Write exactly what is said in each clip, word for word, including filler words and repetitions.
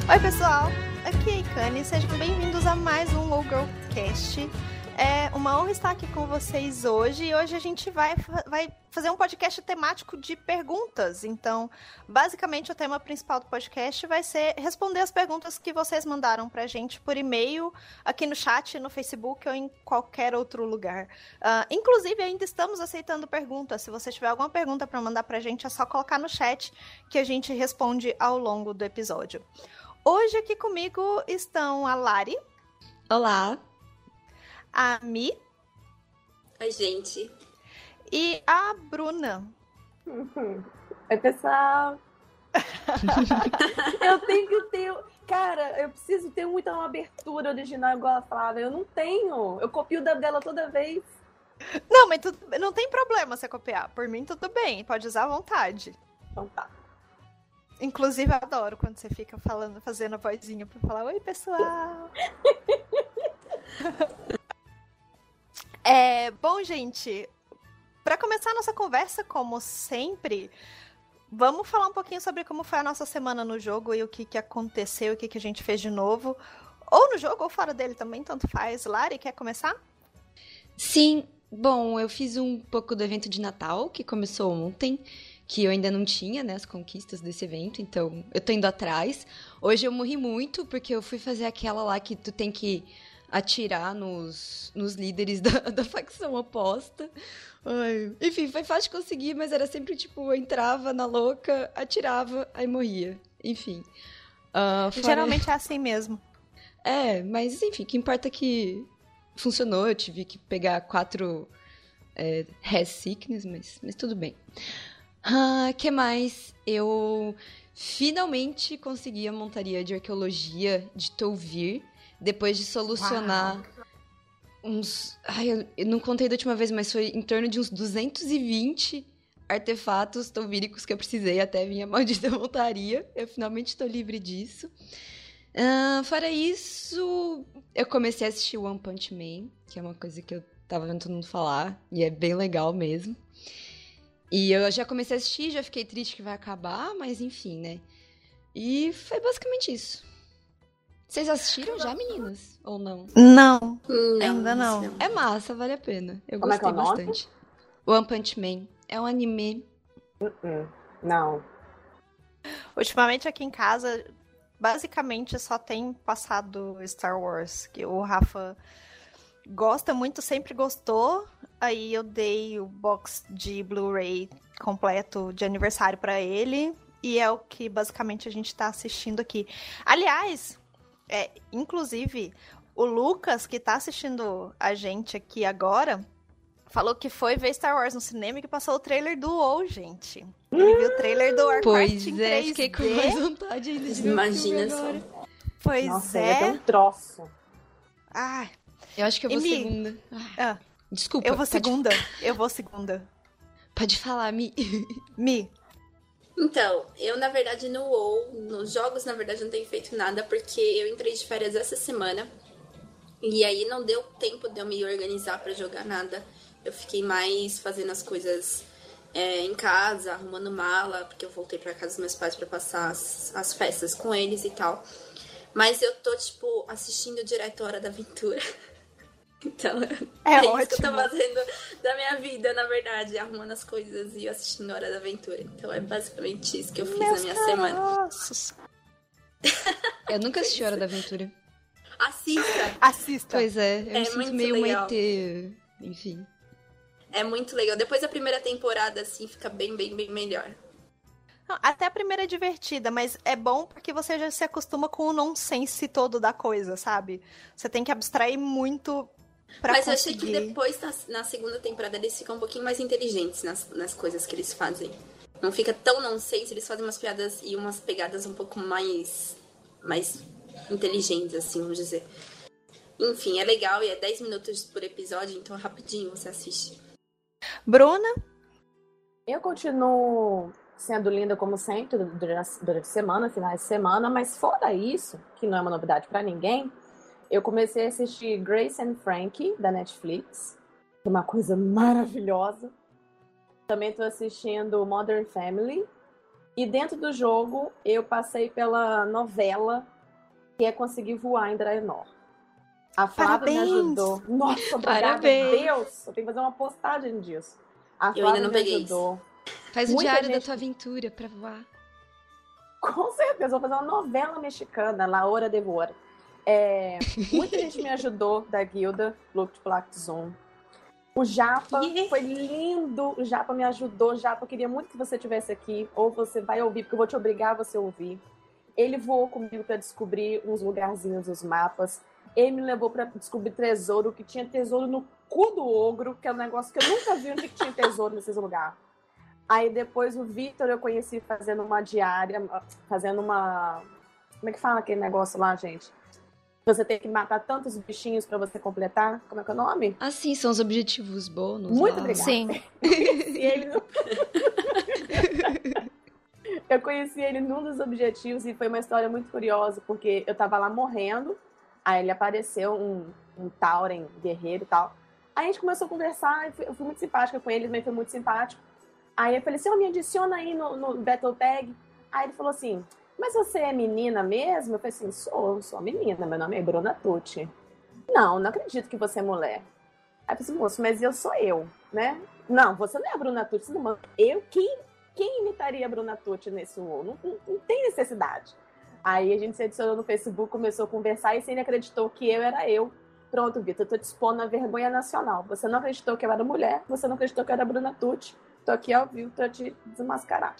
Oi pessoal, aqui é a Ikane, sejam bem-vindos a mais um LowGirlCast. É uma honra estar aqui com vocês hoje e hoje a gente vai, vai fazer um podcast temático de perguntas. Então, basicamente o tema principal do podcast vai ser responder as perguntas que vocês mandaram pra gente por e-mail, aqui no chat, no Facebook ou em qualquer outro lugar. Uh, inclusive, ainda estamos aceitando perguntas. Se você tiver alguma pergunta para mandar pra gente, é só colocar no chat que a gente responde ao longo do episódio. Hoje aqui comigo estão a Lari. Olá. A Mi. Oi, gente. E a Bruna. Oi, pessoal. Eu tenho que ter... Cara, eu preciso ter muita uma abertura original igual a Flávia. Eu não tenho. Eu copio da dela toda vez. Não, mas tu, não tem problema você copiar. Por mim, tudo bem. Pode usar à vontade. Então tá. Inclusive, eu adoro quando você fica falando, fazendo a vozinha pra falar oi, pessoal. é, bom, gente, para começar a nossa conversa, como sempre, vamos falar um pouquinho sobre como foi a nossa semana no jogo e o que, que aconteceu, o que, que a gente fez de novo. Ou no jogo, ou fora dele também, tanto faz. Lari, quer começar? Sim, bom, eu fiz um pouco do evento de Natal, que começou ontem, que eu ainda não tinha, né, as conquistas desse evento, então eu tô indo atrás. Hoje eu morri muito, porque eu fui fazer aquela lá que tu tem que atirar nos, nos líderes da, da facção oposta. Ai. Enfim, foi fácil de conseguir, mas era sempre, tipo, eu entrava na louca, atirava, aí morria. Enfim. Uh, fora... Geralmente é assim mesmo. É, mas enfim, o que importa é que funcionou, eu tive que pegar quatro é, Res Sickness, mas, mas tudo bem. Ah, que mais? Eu finalmente consegui a montaria de arqueologia de Tolvir, depois de solucionar Uau. uns... Ai, eu, eu não contei da última vez, mas foi em torno de uns duzentos e vinte artefatos tolvíricos que eu precisei até vir a maldita montaria. Eu finalmente estou livre disso. Ah, fora isso, eu comecei a assistir One Punch Man, que é uma coisa que eu tava vendo todo mundo falar, e é bem legal mesmo. E eu já comecei a assistir, já fiquei triste que vai acabar, mas enfim, né? E foi basicamente isso. Vocês assistiram já, meninas? Ou não? Não, não ainda não. não. É massa, vale a pena. Eu Como gostei é que é o nome? bastante. One Punch Man. É um anime. Uh-uh. Não. Ultimamente aqui em casa, basicamente só tem passado Star Wars, que o Rafa gosta muito, sempre gostou. Aí eu dei o box de Blu-ray completo de aniversário pra ele. E é o que basicamente a gente tá assistindo aqui. Aliás, é, inclusive, o Lucas, que tá assistindo a gente aqui agora, falou que foi ver Star Wars no cinema e que passou o trailer do WoW, gente. Ele viu o trailer do Warcraft Pois em é, três D. fiquei com mais vontade ainda de ver o Imagina filme só. agora. Pois Nossa, é. vai ter um troço. Ai, Eu acho que eu vou Mi. segunda. Ah, ah, desculpa. eu vou pode- segunda. Eu vou segunda. Pode falar, Mi. Mi. Então, eu, na verdade, no WoW, nos jogos, na verdade, não tenho feito nada, porque eu entrei de férias essa semana, e aí não deu tempo de eu me organizar pra jogar nada. Eu fiquei mais fazendo as coisas é, em casa, arrumando mala, porque eu voltei pra casa dos meus pais pra passar as, as festas com eles e tal. Mas eu tô, tipo, assistindo direto a Hora da Aventura. Então, É, é isso ótimo. que eu tô fazendo da minha vida, na verdade, arrumando as coisas e assistindo a Hora da Aventura. Então é basicamente isso que eu fiz Meus na minha semana. caroços. Eu nunca assisti Hora da Aventura. Assista! Assista. Pois é, eu É me sinto muito meio legal. uma E T. Enfim. É muito legal. Depois da primeira temporada, assim, fica bem, bem, bem melhor. Não, até a primeira é divertida, mas é bom porque você já se acostuma com o nonsense todo da coisa, sabe? Você tem que abstrair muito pra Mas eu conseguir. achei que depois, na, na segunda temporada, eles ficam um pouquinho mais inteligentes nas, nas coisas que eles fazem. Não fica tão nonsense, eles fazem umas piadas e umas pegadas um pouco mais, mais inteligentes, assim, vamos dizer. Enfim, é legal e é dez minutos por episódio, então rapidinho você assiste. Bruna? Eu continuo sendo linda como sempre, durante, durante a semana, finais de semana, mas fora isso, que não é uma novidade pra ninguém, eu comecei a assistir Grace and Frankie, da Netflix, que é uma coisa maravilhosa. Também tô assistindo Modern Family. E dentro do jogo, eu passei pela novela que é conseguir voar em Draenor. A Flávia Parabéns. me ajudou. Nossa, obrigada, Parabéns. Deus! Eu tenho que fazer uma postagem disso. A Eu Flávia ainda não me peguei ajudou. Faz o Muita diário gente- da tua aventura pra voar. Com certeza, vou fazer uma novela mexicana, La Hora de Voar. É, muita gente me ajudou da guilda, Look Black Zone. O Japa Yeah. foi lindo, o Japa me ajudou. Japa, eu queria muito que você estivesse aqui, ou você vai ouvir, porque eu vou te obrigar a você ouvir. Ele voou comigo para descobrir uns lugarzinhos dos mapas. Ele me levou para descobrir tesouro, que tinha tesouro no cu do ogro, que é um negócio que eu nunca vi onde que tinha tesouro nesses lugares. Aí depois o Victor eu conheci fazendo uma diária, fazendo uma... Como é que fala aquele negócio lá, gente? Você tem que matar tantos bichinhos pra você completar. Como é que é o nome? Ah, sim, são os objetivos bônus. Muito lá. obrigada. Sim. E ele não- Eu conheci ele num dos objetivos e foi uma história muito curiosa, porque eu tava lá morrendo, aí ele apareceu, um, um Tauren guerreiro e tal. Aí a gente começou a conversar, eu fui, eu fui muito simpática com ele, ele também foi muito simpático. Aí eu falei assim, oh, me adiciona aí no, no Battle Tag. Aí ele falou assim, mas você é menina mesmo? Eu falei assim, sou, sou menina, meu nome é Bruna Tucci. Não, não acredito que você é mulher. Aí eu falei assim, moço, mas eu sou eu, né? Não, você não é a Bruna Tucci, não. Eu, quem, quem imitaria a Bruna Tucci nesse U O L? Não, não, não tem necessidade. Aí a gente se adicionou no Facebook, começou a conversar e ele acreditou que eu era eu. Pronto, Vitor, eu tô te expondo a vergonha nacional. Você não acreditou que eu era mulher, você não acreditou que eu era a Bruna Tucci. Tô aqui ao vivo pra te desmascarar.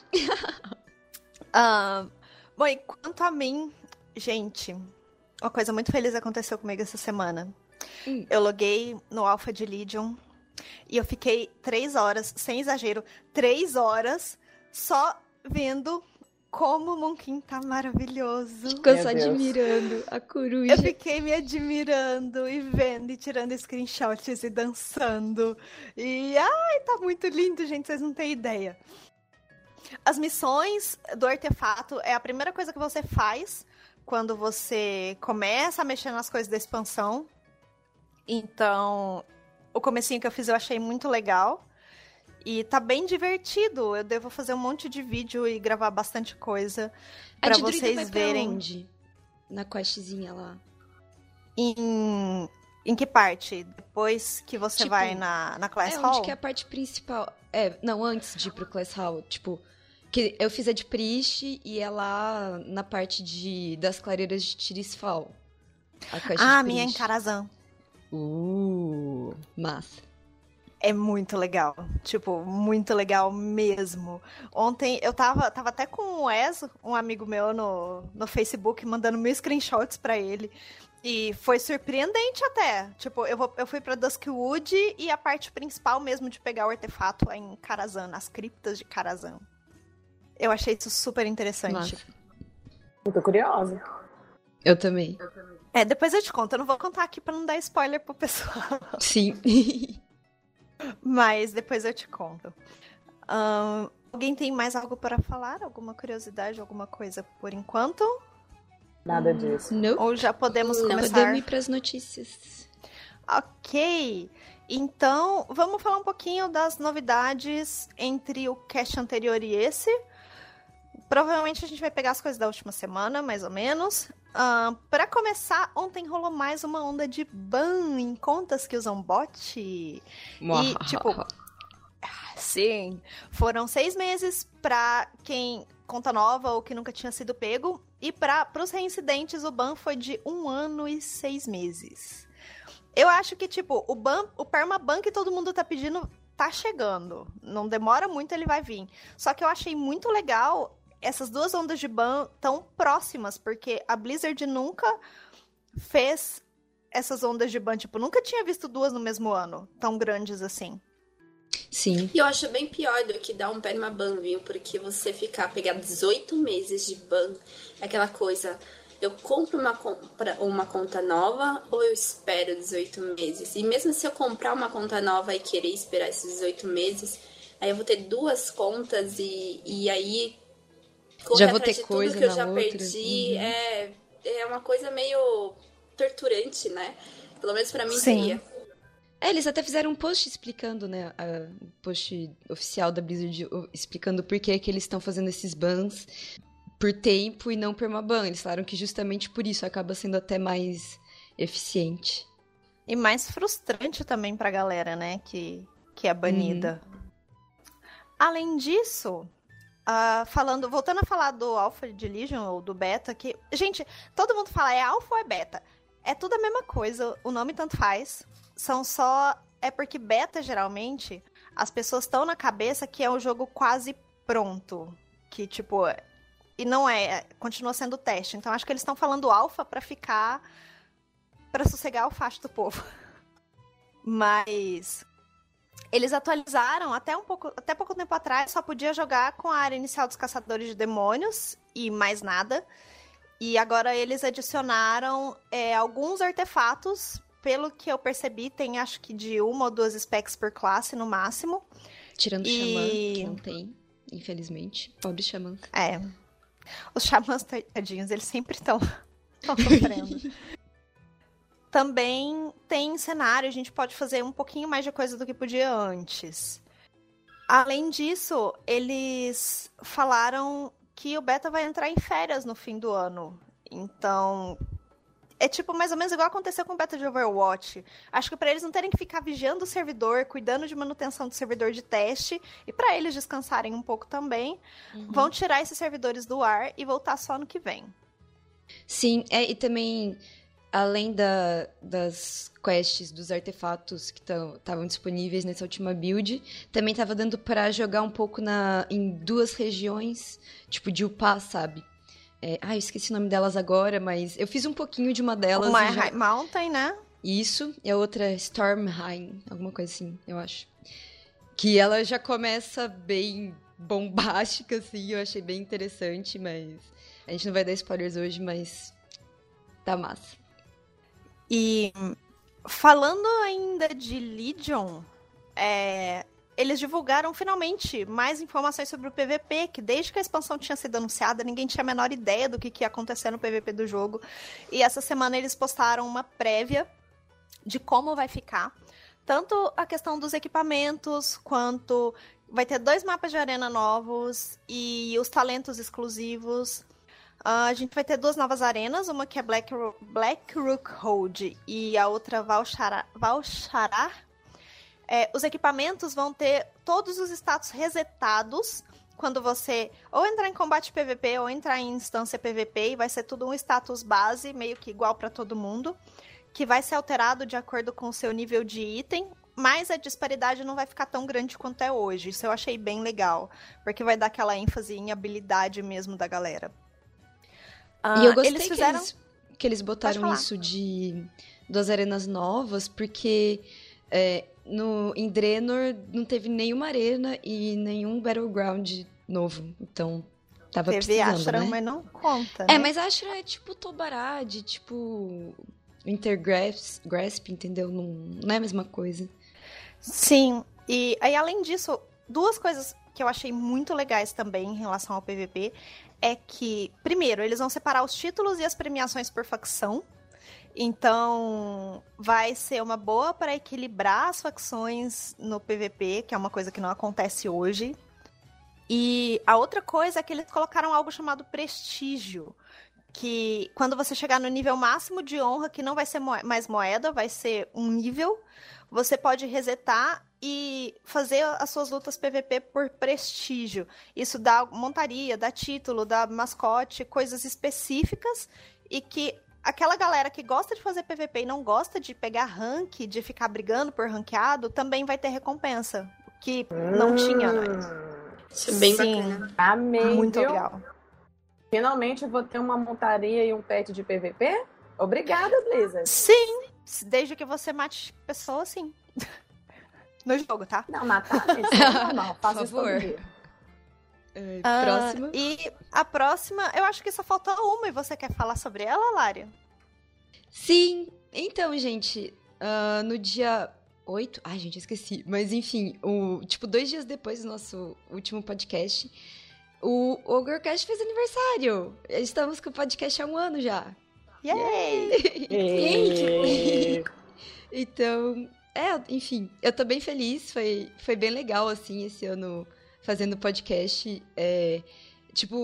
Ah, bom, e quanto a mim, gente, uma coisa muito feliz aconteceu comigo essa semana. Hum. Eu loguei no Alpha de Legion e eu fiquei três horas, sem exagero, três horas só vendo como o Monkin tá maravilhoso. Ficou Meu só Deus. admirando a coruja. Eu fiquei me admirando e vendo e tirando screenshots e dançando. E ai, tá muito lindo, gente, vocês não têm ideia. As missões do artefato é a primeira coisa que você faz quando você começa a mexer nas coisas da expansão. Então, o comecinho que eu fiz eu achei muito legal. E tá bem divertido. Eu devo fazer um monte de vídeo e gravar bastante coisa A pra de druida vai vocês pra verem. onde? Na questzinha lá. Em, em que parte? Depois que você Tipo, vai na, na Class é, Hall? onde que é a parte principal? É, não, antes de ir pro Class Hall. Tipo, que eu fiz a de Priest e é lá na parte de, das clareiras de Tirisfal. A quest Ah, a de minha é em Priest. Karazhan. Uh, massa. É muito legal. Tipo, muito legal mesmo. Ontem eu tava, tava até com o Wes, um amigo meu, no, no Facebook, mandando mil screenshots pra ele. E foi surpreendente até. Tipo, eu, vou, eu fui pra Duskwood e a parte principal mesmo de pegar o artefato é em Karazhan, nas criptas de Karazhan. Eu achei isso super interessante. Massa. Muito curiosa. Eu também. É, depois eu te conto. Eu não vou contar aqui pra não dar spoiler pro pessoal. Sim. Mas depois eu te conto. Ahn, alguém tem mais algo para falar? Alguma curiosidade, alguma coisa por enquanto? Nada disso. Não. Ou já podemos Não. começar? Podemos ir pras notícias. Ok. Então, vamos falar um pouquinho das novidades entre o cast anterior e esse. Provavelmente a gente vai pegar as coisas da última semana, mais ou menos. Uh, para começar, ontem rolou mais uma onda de ban em contas que usam bot. E, tipo, sim, foram seis meses pra quem conta nova ou que nunca tinha sido pego. E para os reincidentes, o ban foi de um ano e seis meses. Eu acho que, tipo, o ban, o permaban que todo mundo tá pedindo tá chegando. Não demora muito, ele vai vir. Só que eu achei muito legal essas duas ondas de ban tão próximas, porque a Blizzard nunca fez essas ondas de ban, tipo, nunca tinha visto duas no mesmo ano, tão grandes assim. Sim. E eu acho bem pior do que dar um permaban, viu? Porque você ficar, pegar dezoito meses de ban, é aquela coisa, eu compro uma, compra, uma conta nova ou eu espero dezoito meses? E mesmo se eu comprar uma conta nova e querer esperar esses dezoito meses, aí eu vou ter duas contas e, e aí... Já vou atrás ter de coisa tudo que eu na já outra. perdi, Uhum. é, é uma coisa meio torturante, né? Pelo menos pra mim Sim. seria. É, eles até fizeram um post explicando, né? a- Um post oficial da Blizzard o- explicando por que que eles estão fazendo esses bans. por tempo e não permaban. Eles falaram que justamente por isso acaba sendo até mais eficiente. E mais frustrante também pra galera, né? Que, que é banida. Uhum. Além disso, uh, falando, voltando a falar do Alpha de Legion ou do Beta, que, gente, todo mundo fala é Alpha ou é Beta? É tudo a mesma coisa, o nome tanto faz. São só... É porque Beta, geralmente, as pessoas estão na cabeça que é um jogo quase pronto. Que, tipo... E não é, continua sendo teste. Então, acho que eles estão falando Alpha pra ficar... Pra sossegar o facho do povo. Mas... Eles atualizaram até um pouco, até pouco tempo atrás, só podia jogar com a área inicial dos caçadores de demônios e mais nada. E agora eles adicionaram é, alguns artefatos, pelo que eu percebi, tem acho que de uma ou duas specs por classe no máximo. Tirando o e... xamã, que não tem, infelizmente. Pobre xamã. É. Os xamãs, tadinhos, eles sempre estão sofrendo. Também tem cenário, a gente pode fazer um pouquinho mais de coisa do que podia antes. Além disso, eles falaram que o beta vai entrar em férias no fim do ano. Então, é tipo mais ou menos igual aconteceu com o beta de Overwatch. Acho que para eles não terem que ficar vigiando o servidor, cuidando de manutenção do servidor de teste, e para eles descansarem um pouco também, uhum. vão tirar esses servidores do ar e voltar só no que vem. Sim, é, e também... Além da, das quests, dos artefatos que estavam disponíveis nessa última build, também estava dando para jogar um pouco na, em duas regiões, tipo de upar, sabe? É, ah, eu esqueci o nome delas agora, mas eu fiz um pouquinho de uma delas. Uma é já... High Mountain, né? Isso, e a outra é Stormheim, alguma coisa assim, eu acho. Que ela já começa bem bombástica, assim, eu achei bem interessante, mas... A gente não vai dar spoilers hoje, mas tá massa. E falando ainda de Legion, é, eles divulgaram finalmente mais informações sobre o P V P, que desde que a expansão tinha sido anunciada, ninguém tinha a menor ideia do que, que ia acontecer no P V P do jogo. E essa semana eles postaram uma prévia de como vai ficar. Tanto a questão dos equipamentos, quanto vai ter dois mapas de arena novos e os talentos exclusivos. Uh, a gente vai ter duas novas arenas, uma que é Black, Blackrook Hold e a outra Valsharar. Valsharar. É, os equipamentos vão ter todos os status resetados quando você ou entrar em combate P V P ou entrar em instância P V P, e vai ser tudo um status base, meio que igual para todo mundo, que vai ser alterado de acordo com o seu nível de item, mas a disparidade não vai ficar tão grande quanto é hoje. Isso eu achei bem legal, porque vai dar aquela ênfase em habilidade mesmo da galera. Uh, e eu gostei eles fizeram... que, eles, que eles botaram isso de duas arenas novas, porque é, no, em Draenor não teve nenhuma arena e nenhum Battleground novo. Então, tava teve precisando, Ashram, né? mas não conta, É, né? mas Ashram é tipo Tobarad, tipo Intergrasp, Grasp, entendeu? Não, não é a mesma coisa. Sim, e aí além disso, duas coisas que eu achei muito legais também em relação ao P V P é que, primeiro, eles vão separar os títulos e as premiações por facção. Então, vai ser uma boa para equilibrar as facções no P V P, que é uma coisa que não acontece hoje. E a outra coisa é que eles colocaram algo chamado prestígio, que quando você chegar no nível máximo de honra, que não vai ser mo- mais moeda, vai ser um nível, você pode resetar e fazer as suas lutas P V P por prestígio. Isso dá montaria, dá título, dá mascote, coisas específicas, e que aquela galera que gosta de fazer P V P e não gosta de pegar rank, de ficar brigando por ranqueado, também vai ter recompensa, que não hum, tinha antes. Isso é bem Sim, bacana. Amei, muito viu? legal. Finalmente eu vou ter uma montaria e um pet de P V P? Obrigada, Blizzard. Sim, desde que você mate pessoas, sim. No jogo, tá? Não, matar, gente, isso é normal. Faço Por isso todo favor. dia. É, Ah, próxima. e a próxima, eu acho que só faltou uma, e você quer falar sobre ela, Lária? Sim, então, gente, uh, no dia oito... Ai, gente, eu esqueci. Mas, enfim, o, tipo, dois dias depois do nosso último podcast, o Ogrecast fez aniversário. Estamos com o podcast há um ano já. Yay! E... Então, é, enfim, eu tô bem feliz. Foi, foi bem legal, assim, esse ano fazendo podcast. É, tipo,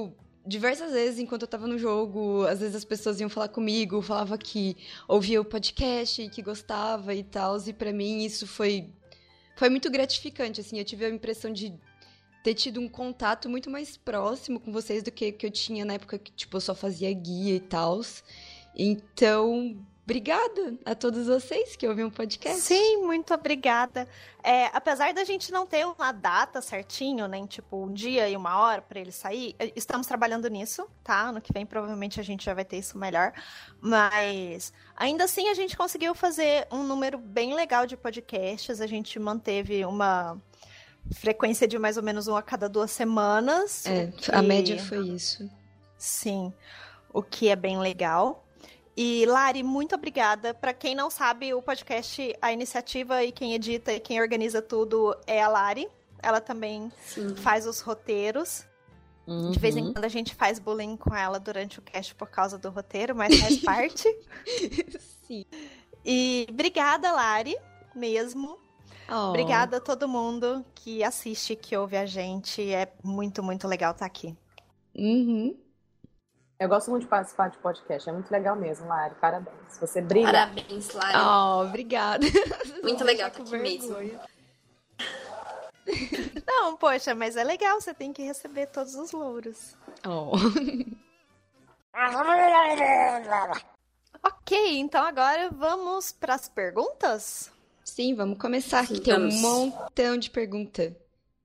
diversas vezes, enquanto eu tava no jogo, às vezes as pessoas iam falar comigo, falava que ouvia o podcast, que gostava e tal, e pra mim isso foi, foi muito gratificante, assim, eu tive a impressão de ter tido um contato muito mais próximo com vocês do que, que eu tinha na época que, tipo, eu só fazia guia e tal. Então, obrigada a todos vocês que ouviram o podcast. Sim, muito obrigada. É, apesar da gente não ter uma data certinho, nem tipo um dia e uma hora para ele sair, estamos trabalhando nisso, tá? Ano que vem provavelmente a gente já vai ter isso melhor. Mas ainda assim a gente conseguiu fazer um número bem legal de podcasts. A gente manteve uma frequência de mais ou menos um a cada duas semanas. É, que... a média foi isso. Sim, o que é bem legal. E, Lari, muito obrigada. Para quem não sabe, o podcast, a iniciativa e quem edita e quem organiza tudo é a Lari. Ela também Sim. faz os roteiros. Uhum. De vez em quando a gente faz bullying com ela durante o cast por causa do roteiro, mas faz parte. Sim. E obrigada, Lari, mesmo. Oh. Obrigada a todo mundo que assiste, que ouve a gente. É muito, muito legal estar aqui. Uhum. Eu gosto muito de participar de podcast. É muito legal mesmo, Lari. Parabéns. Você brilha. Parabéns, Lari. Oh, obrigada. Muito legal estar aqui mesmo. Não, poxa, mas é legal. Você tem que receber todos os louros. Oh. Ok, então agora vamos para as perguntas? Sim, vamos começar, Sim, que tem vamos. um montão de pergunta.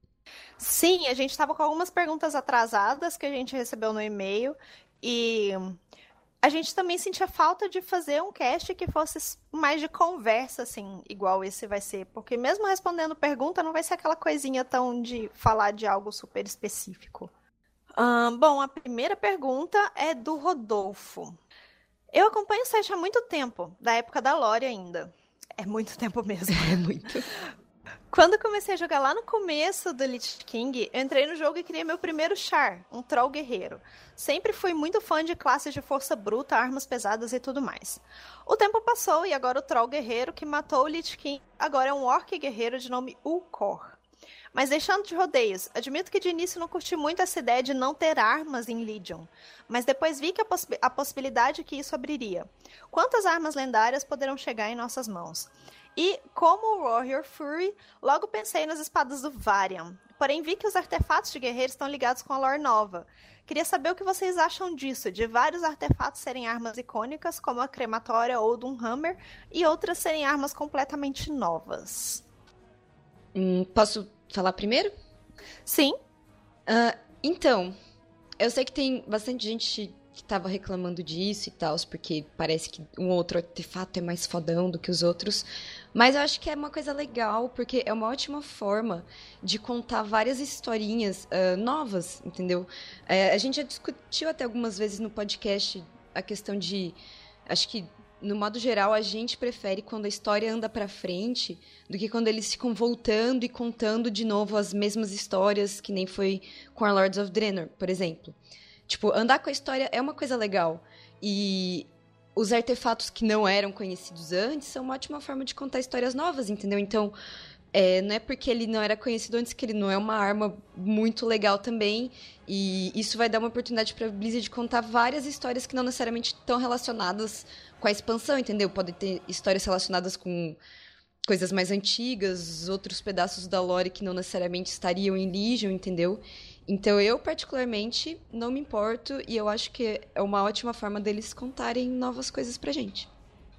Sim, a gente estava com algumas perguntas atrasadas que a gente recebeu no e-mail e a gente também sentia falta de fazer um cast que fosse mais de conversa, assim, igual esse vai ser, porque mesmo respondendo pergunta não vai ser aquela coisinha tão de falar de algo super específico. Hum, bom, a primeira pergunta é do Rodolfo. Eu acompanho o site há muito tempo, da época da Lore ainda. É muito tempo mesmo. É muito. Quando comecei a jogar lá no começo do Lich King, eu entrei no jogo e criei meu primeiro char, um troll guerreiro. Sempre fui muito fã de classes de força bruta, armas pesadas e tudo mais. O tempo passou e agora o troll guerreiro que matou o Lich King agora é um orc guerreiro de nome Ulcor. Mas deixando de rodeios, admito que de início não curti muito essa ideia de não ter armas em Legion, mas depois vi que a, poss- a possibilidade que isso abriria. Quantas armas lendárias poderão chegar em nossas mãos? E, como Warrior Fury, logo pensei nas espadas do Varian, porém vi que os artefatos de guerreiro estão ligados com a lore nova. Queria saber o que vocês acham disso, de vários artefatos serem armas icônicas, como a Crematória ou Doomhammer, e outras serem armas completamente novas. Hum, posso falar primeiro? Sim. Uh, então, eu sei que tem bastante gente que tava reclamando disso e tal, porque parece que um outro artefato é mais fodão do que os outros, mas eu acho que é uma coisa legal, porque é uma ótima forma de contar várias historinhas uh, novas, entendeu? Uh, a gente já discutiu até algumas vezes no podcast a questão de, acho que no modo geral, a gente prefere quando a história anda pra frente do que quando eles ficam voltando e contando de novo as mesmas histórias, que nem foi com a Lords of Draenor, por exemplo. Tipo, andar com a história é uma coisa legal. E os artefatos que não eram conhecidos antes são uma ótima forma de contar histórias novas, entendeu? Então, é, não é porque ele não era conhecido antes que ele não é uma arma muito legal também. E isso vai dar uma oportunidade pra Blizzard contar várias histórias que não necessariamente estão relacionadas com a expansão, entendeu? Podem ter histórias relacionadas com coisas mais antigas, outros pedaços da lore que não necessariamente estariam em Legion, entendeu? Então eu, particularmente, não me importo e eu acho que é uma ótima forma deles contarem novas coisas pra gente.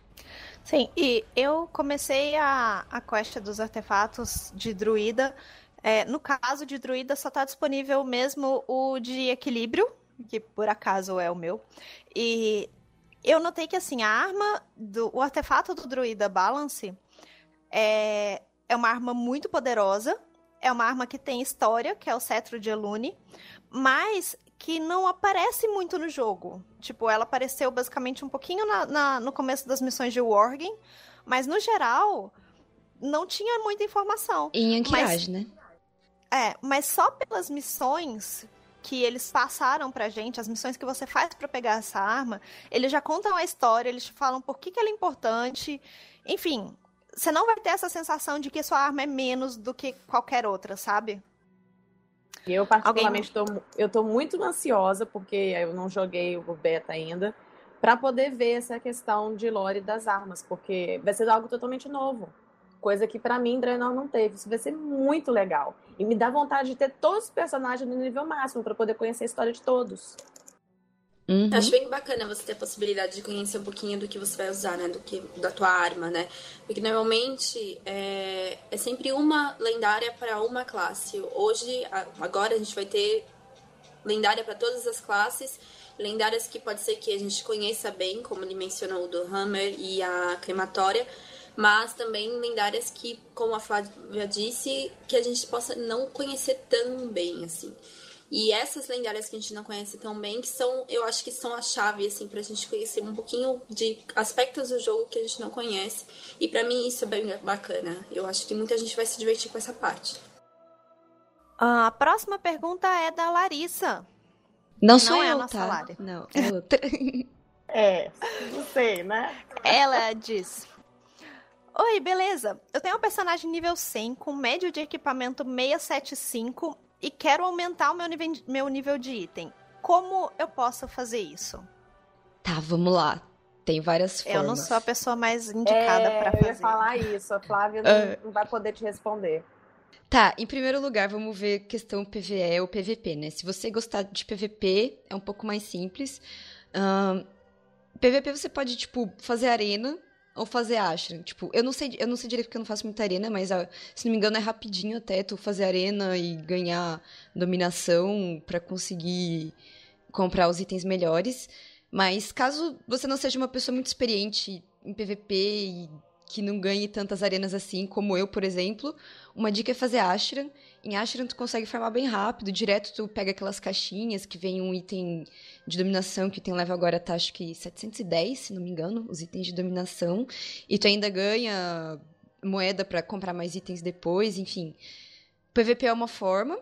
Sim, e eu comecei a, a quest dos artefatos de druida. É, no caso de druida, só está disponível mesmo o de equilíbrio, que por acaso é o meu. E eu notei que, assim, a arma, do, o artefato do druida Balance é, é uma arma muito poderosa. É uma arma que tem história, que é o cetro de Elune, mas que não aparece muito no jogo. Tipo, ela apareceu basicamente um pouquinho na, na, no começo das missões de Worgen, mas no geral não tinha muita informação. Em Anchorage, né? É, mas só pelas missões que eles passaram pra gente, as missões que você faz pra pegar essa arma, eles já contam a história, eles te falam por que, que ela é importante, enfim, você não vai ter essa sensação de que sua arma é menos do que qualquer outra, sabe? Eu, particularmente, Alguém... tô, eu tô muito ansiosa, porque eu não joguei o beta ainda, para poder ver essa questão de lore das armas, porque vai ser algo totalmente novo. Coisa que, pra mim, Draenor não teve. Isso vai ser muito legal. E me dá vontade de ter todos os personagens no nível máximo, para poder conhecer a história de todos. Uhum. Eu acho bem bacana você ter a possibilidade de conhecer um pouquinho do que você vai usar, né? Do que, da tua arma, né? Porque normalmente é, é sempre uma lendária para uma classe. Hoje, agora a gente vai ter lendária para todas as classes. Lendárias que pode ser que a gente conheça bem, como ele mencionou, do Hammer e a Crematória. Mas também lendárias que, como a Flávia disse, que a gente possa não conhecer tão bem, assim. E essas lendárias que a gente não conhece tão bem, que são, eu acho que são a chave, assim, pra gente conhecer um pouquinho de aspectos do jogo que a gente não conhece. E pra mim isso é bem bacana. Eu acho que muita gente vai se divertir com essa parte. A próxima pergunta é da Larissa. Não sou não eu, é a nossa tá? Lari. Não, é outra. É, não sei, né? Ela diz... Oi, beleza? Eu tenho um personagem nível cem com médio de equipamento seiscentos e setenta e cinco e quero aumentar o meu nível, meu nível de item. Como eu posso fazer isso? Tá, vamos lá. Tem várias formas. Eu não sou a pessoa mais indicada é, pra fazer. Eu ia falar isso, a Flávia não, uh... não vai poder te responder. Tá, em primeiro lugar, vamos ver questão P V E ou P V P, né? Se você gostar de P V P, é um pouco mais simples. Um, P V P você pode, tipo, fazer arena ou fazer ashram. Tipo, eu não sei, eu não sei direito porque eu não faço muita arena, mas, se não me engano, é rapidinho até tu fazer arena e ganhar dominação pra conseguir comprar os itens melhores. Mas caso você não seja uma pessoa muito experiente em P V P e que não ganhe tantas arenas assim, como eu, por exemplo, uma dica é fazer ashram. Em ashram tu consegue farmar bem rápido, direto tu pega aquelas caixinhas que vem um item de dominação, que o item level agora tá acho que setecentos e dez, se não me engano, os itens de dominação, e tu ainda ganha moeda pra comprar mais itens depois, enfim. P V P é uma forma.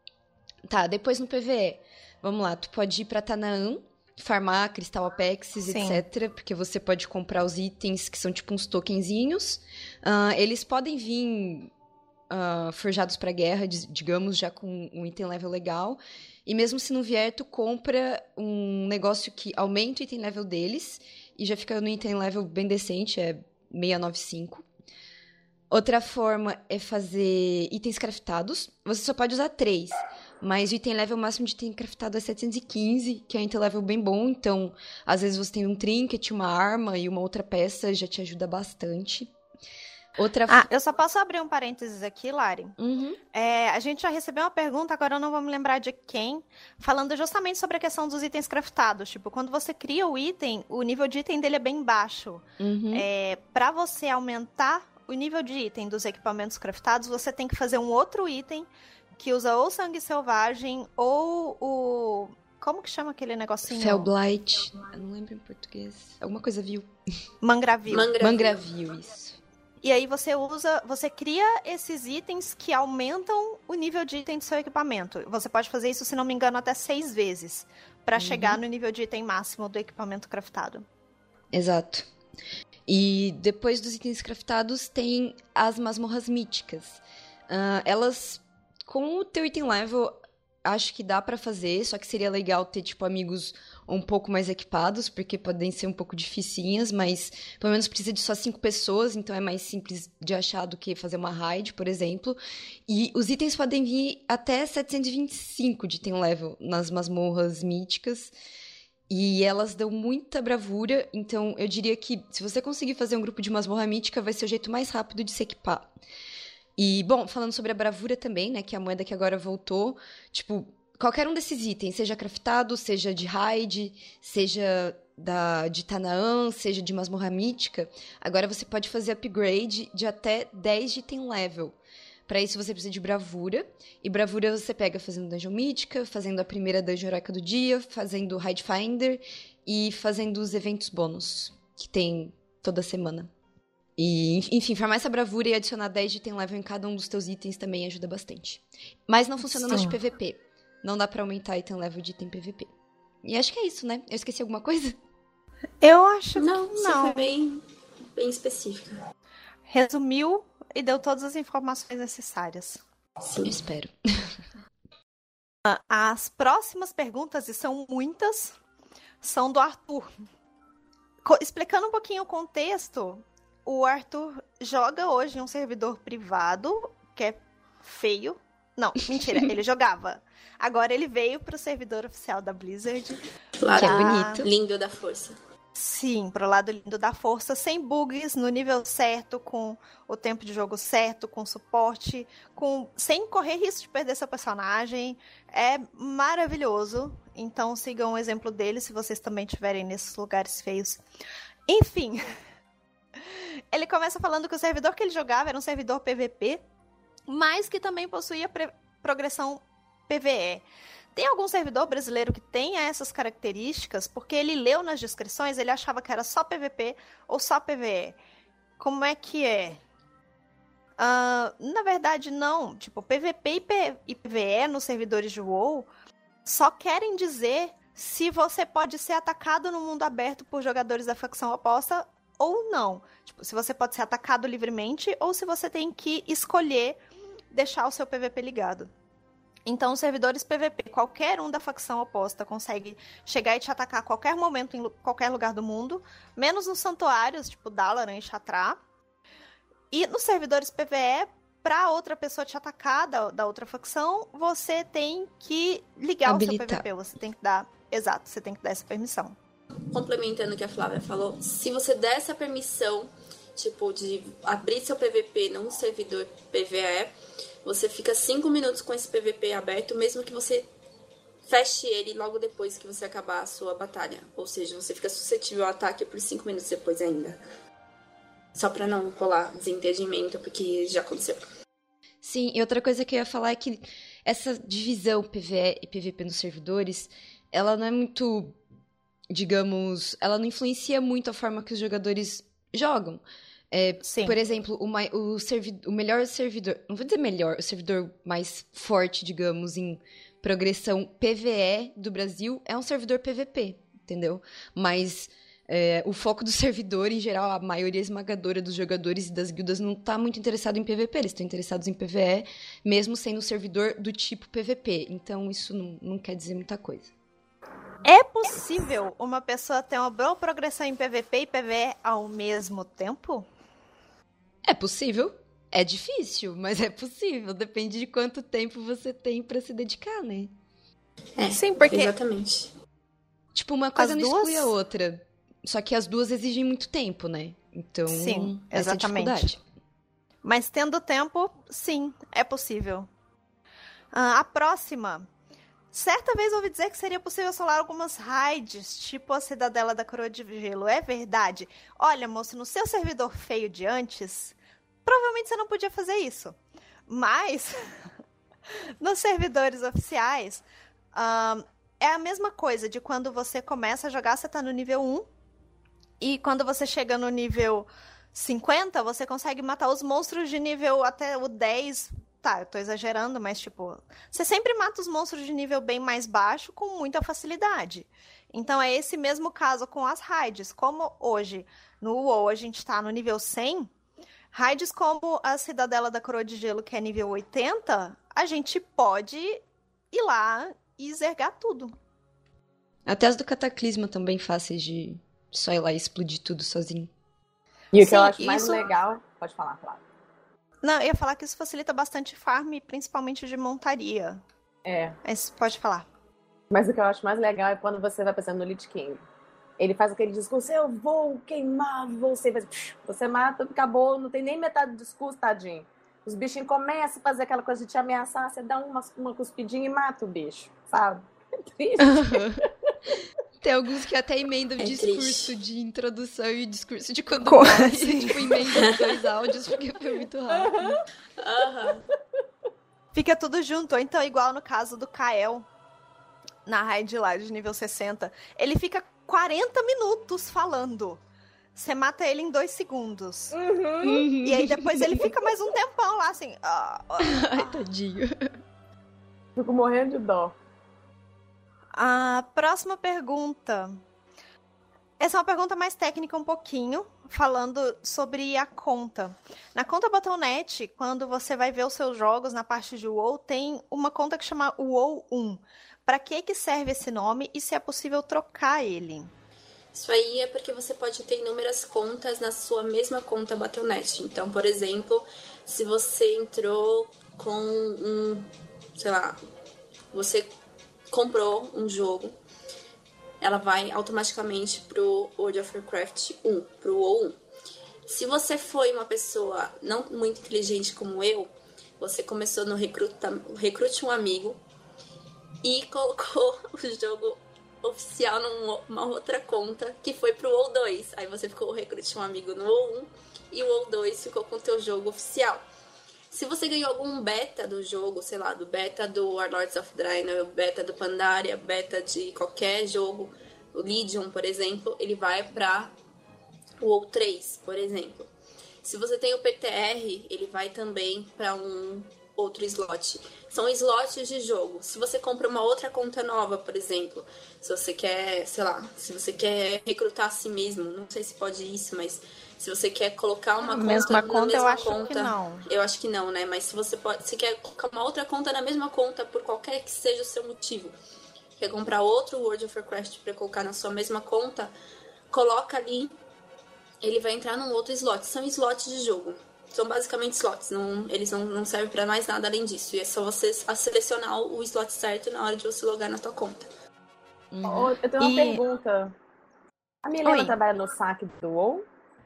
Tá, depois no P V E, vamos lá, tu pode ir pra Tanaan, farmar Cristal Apex, Sim. etcétera, porque você pode comprar os itens que são tipo uns tokenzinhos. Uh, eles podem vir uh, forjados pra guerra, digamos, já com um item level legal. E mesmo se não vier, tu compra um negócio que aumenta o item level deles e já fica no item level bem decente, é seiscentos e noventa e cinco. Outra forma é fazer itens craftados. Você só pode usar três. Mas o item level máximo de item craftado é setecentos e quinze, que é um item level bem bom. Então, às vezes você tem um trinket, uma arma e uma outra peça, já te ajuda bastante. Outra... Ah, eu só posso abrir um parênteses aqui, Lari. Uhum. É, a gente já recebeu uma pergunta, agora eu não vou me lembrar de quem, falando justamente sobre a questão dos itens craftados. Tipo, quando você cria o item, o nível de item dele é bem baixo. Uhum. É, pra você aumentar o nível de item dos equipamentos craftados, você tem que fazer um outro item que usa ou sangue selvagem ou o... Como que chama aquele negocinho? Felblight. Eu não lembro em português. Alguma coisa viu. Mangravio. Mangravio. Mangravio, isso. E aí você usa... Você cria esses itens que aumentam o nível de item do seu equipamento. Você pode fazer isso, se não me engano, até seis vezes. Pra uhum. chegar no nível de item máximo do equipamento craftado. Exato. E depois dos itens craftados tem as masmorras míticas. Uh, elas... Com o teu item level, acho que dá pra fazer, só que seria legal ter, tipo, amigos um pouco mais equipados, porque podem ser um pouco dificinhas, mas pelo menos precisa de só cinco pessoas, então é mais simples de achar do que fazer uma raid, por exemplo. E os itens podem vir até setecentos e vinte e cinco de item level nas masmorras míticas, e elas dão muita bravura, então eu diria que se você conseguir fazer um grupo de masmorra mítica, vai ser o jeito mais rápido de se equipar. E, bom, falando sobre a bravura também, né, que é a moeda que agora voltou, tipo, qualquer um desses itens, seja craftado, seja de raid, seja da, de Tanaan, seja de masmorra mítica, agora você pode fazer upgrade de até dez de item level. Para isso você precisa de bravura, e bravura você pega fazendo dungeon mítica, fazendo a primeira dungeon heroica do dia, fazendo raid finder e fazendo os eventos bônus, que tem toda semana. E, enfim, farmar essa bravura e adicionar dez de item level em cada um dos teus itens também ajuda bastante. Mas não funciona Sim. nos de P V P. Não dá pra aumentar item level de item P V P. E acho que é isso, né? Eu esqueci alguma coisa? Eu acho não, que não. Foi bem, bem específica. Resumiu e deu todas as informações necessárias. Sim. Eu espero. As próximas perguntas, e são muitas, são do Arthur. Co- explicando um pouquinho o contexto, o Arthur joga hoje em um servidor privado, que é feio. Não, mentira, ele jogava. Agora ele veio pro servidor oficial da Blizzard. Claro, Que é pra- bonito. lindo da força. Sim, pro lado lindo da força, sem bugs, no nível certo, com o tempo de jogo certo, com suporte, com sem correr risco de perder seu personagem. É maravilhoso. Então sigam o exemplo dele se vocês também estiverem nesses lugares feios. Enfim, ele começa falando que o servidor que ele jogava era um servidor P V P, mas que também possuía pre- progressão P V E. Tem algum servidor brasileiro que tenha essas características? Porque ele leu nas descrições, ele achava que era só P V P ou só P V E. Como é que é? Ah, na verdade, não. Tipo, P V P e, P- e P V E nos servidores de WoW só querem dizer se você pode ser atacado no mundo aberto por jogadores da facção oposta ou não. Tipo, se você pode ser atacado livremente ou se você tem que escolher deixar o seu P V P ligado. Então, os servidores P V P, qualquer um da facção oposta consegue chegar e te atacar a qualquer momento em lu- qualquer lugar do mundo, menos nos santuários, tipo Dalaran e Xatrá. E nos servidores P V E, para outra pessoa te atacar da, da outra facção, você tem que ligar Habilitar. o seu P V P, você tem que dar, exato, você tem que dar essa permissão. Complementando o que a Flávia falou, se você der essa permissão, tipo, de abrir seu P V P num servidor P V E, você fica cinco minutos com esse P V P aberto, mesmo que você feche ele logo depois que você acabar a sua batalha. Ou seja, você fica suscetível ao ataque por cinco minutos depois ainda. Só pra não rolar desentendimento, porque já aconteceu. Sim, e outra coisa que eu ia falar é que essa divisão P V E e P V P nos servidores, ela não é muito, digamos, ela não influencia muito a forma que os jogadores jogam. É, Sim. por exemplo, o, mai- o, servi- o melhor servidor, não vou dizer melhor, o servidor mais forte, digamos, em progressão P V E do Brasil é um servidor P V P, entendeu? Mas é, o foco do servidor, em geral, a maioria esmagadora dos jogadores e das guildas não está muito interessado em P V P, eles estão interessados em P V E, mesmo sendo um servidor do tipo P V P. Então, isso não, não quer dizer muita coisa. É possível uma pessoa ter uma boa progressão em P V P e P V E ao mesmo tempo? É possível. É difícil, mas é possível. Depende de quanto tempo você tem pra se dedicar, né? É, Sim, porque- exatamente. Tipo, uma coisa As não duas- exclui a outra. Só que as duas exigem muito tempo, né? Então, Sim, essa é a exatamente. dificuldade. Mas tendo tempo, sim, é possível. Ah, a próxima. Certa vez ouvi dizer que seria possível solar algumas raids, tipo a Cidadela da Coroa de Gelo. É verdade? Olha, moço, no seu servidor feio de antes, provavelmente você não podia fazer isso. Mas, nos servidores oficiais, ahn, é a mesma coisa de quando você começa a jogar, você tá no nível um, e quando você chega no nível cinquenta, você consegue matar os monstros de nível até o dez. Tá, eu tô exagerando, mas tipo, você sempre mata os monstros de nível bem mais baixo com muita facilidade. Então é esse mesmo caso com as raids. Como hoje no WoW a gente tá no nível cem, raids como a Cidadela da Coroa de Gelo, que é nível oitenta, a gente pode ir lá e zergar tudo. Até as do Cataclisma também fáceis de só ir lá e explodir tudo sozinho. E o que Sim, eu acho mais isso- legal... Pode falar, claro. Não, eu ia falar que isso facilita bastante farm, principalmente de montaria. É. Mas pode falar. Mas o que eu acho mais legal é quando você vai pensando no Lich King. Ele faz aquele discurso, eu vou queimar você. Você mata, acabou, não tem nem metade do discurso, tadinho. Os bichinhos começam a fazer aquela coisa de te ameaçar, você dá uma, uma cuspidinha e mata o bicho, sabe? É triste. Tem alguns que até emendam É discurso triste. de introdução e discurso de quando Como morre. assim? Tipo, emendam os dois áudios porque foi muito rápido. Aham. Fica tudo junto. Ou então, igual no caso do Kael, na raid lá de nível sessenta. Ele fica quarenta minutos falando. Você mata ele em dois segundos. Uhum. E aí depois ele fica mais um tempão lá, assim. ah, ah. Ai, tadinho. Fico morrendo de dó. A próxima pergunta. Essa é uma pergunta mais técnica um pouquinho, falando sobre a conta. Na conta Battle ponto net, quando você vai ver os seus jogos na parte de WoW, tem uma conta que chama WoW um. Para que que serve esse nome e se é possível trocar ele? Isso aí é porque você pode ter inúmeras contas na sua mesma conta Battle ponto net. Então, por exemplo, se você entrou com um, sei lá, você comprou um jogo, ela vai automaticamente pro World of Warcraft um, pro WoW um. Se você foi uma pessoa não muito inteligente como eu, você começou no Recruta, Recrute um Amigo e colocou o jogo oficial numa outra conta que foi pro WoW dois. Aí você ficou Recrute um Amigo no WoW um e o WoW dois ficou com o teu jogo oficial. Se você ganhou algum beta do jogo, sei lá, do beta do Warlords of Draenor, beta do Pandaria, beta de qualquer jogo, o Legion, por exemplo, ele vai para o WoW três, por exemplo. Se você tem o P T R, ele vai também para um outro slot. São slots de jogo. Se você compra uma outra conta nova, por exemplo, se você quer, sei lá, se você quer recrutar a si mesmo, não sei se pode isso, mas se você quer colocar uma a conta mesma na conta, mesma eu acho conta, que não. Eu acho que não, né? Mas se você pode, se quer colocar uma outra conta na mesma conta por qualquer que seja o seu motivo, quer comprar outro World of Warcraft para colocar na sua mesma conta, coloca ali, ele vai entrar num outro slot. São slots de jogo. São basicamente slots, não, eles não, não servem para mais nada além disso. E é só você selecionar o slot certo na hora de você logar na tua conta. Uhum. Eu tenho uma E... pergunta. A Milena Oi. trabalha no saque do WoW?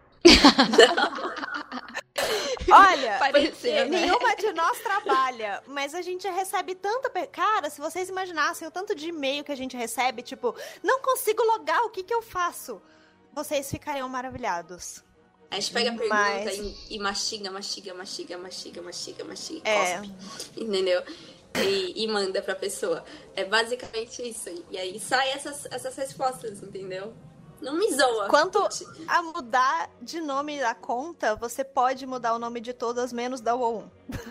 Olha, Pareceu, né? nenhuma de nós trabalha, mas a gente recebe tanta... pe- Cara, se vocês imaginassem o tanto de e-mail que a gente recebe, tipo, não consigo logar, o que que eu faço? Vocês ficariam maravilhados. A gente pega a pergunta Mas- e, e mastiga, mastiga, mastiga, mastiga, mastiga, mastiga, É. cospe, entendeu? E, e manda pra pessoa. É basicamente isso. E aí sai essas, essas respostas, entendeu? Não me zoa. Quanto gente. a mudar de nome da conta, você pode mudar o nome de todas, menos da WoW um.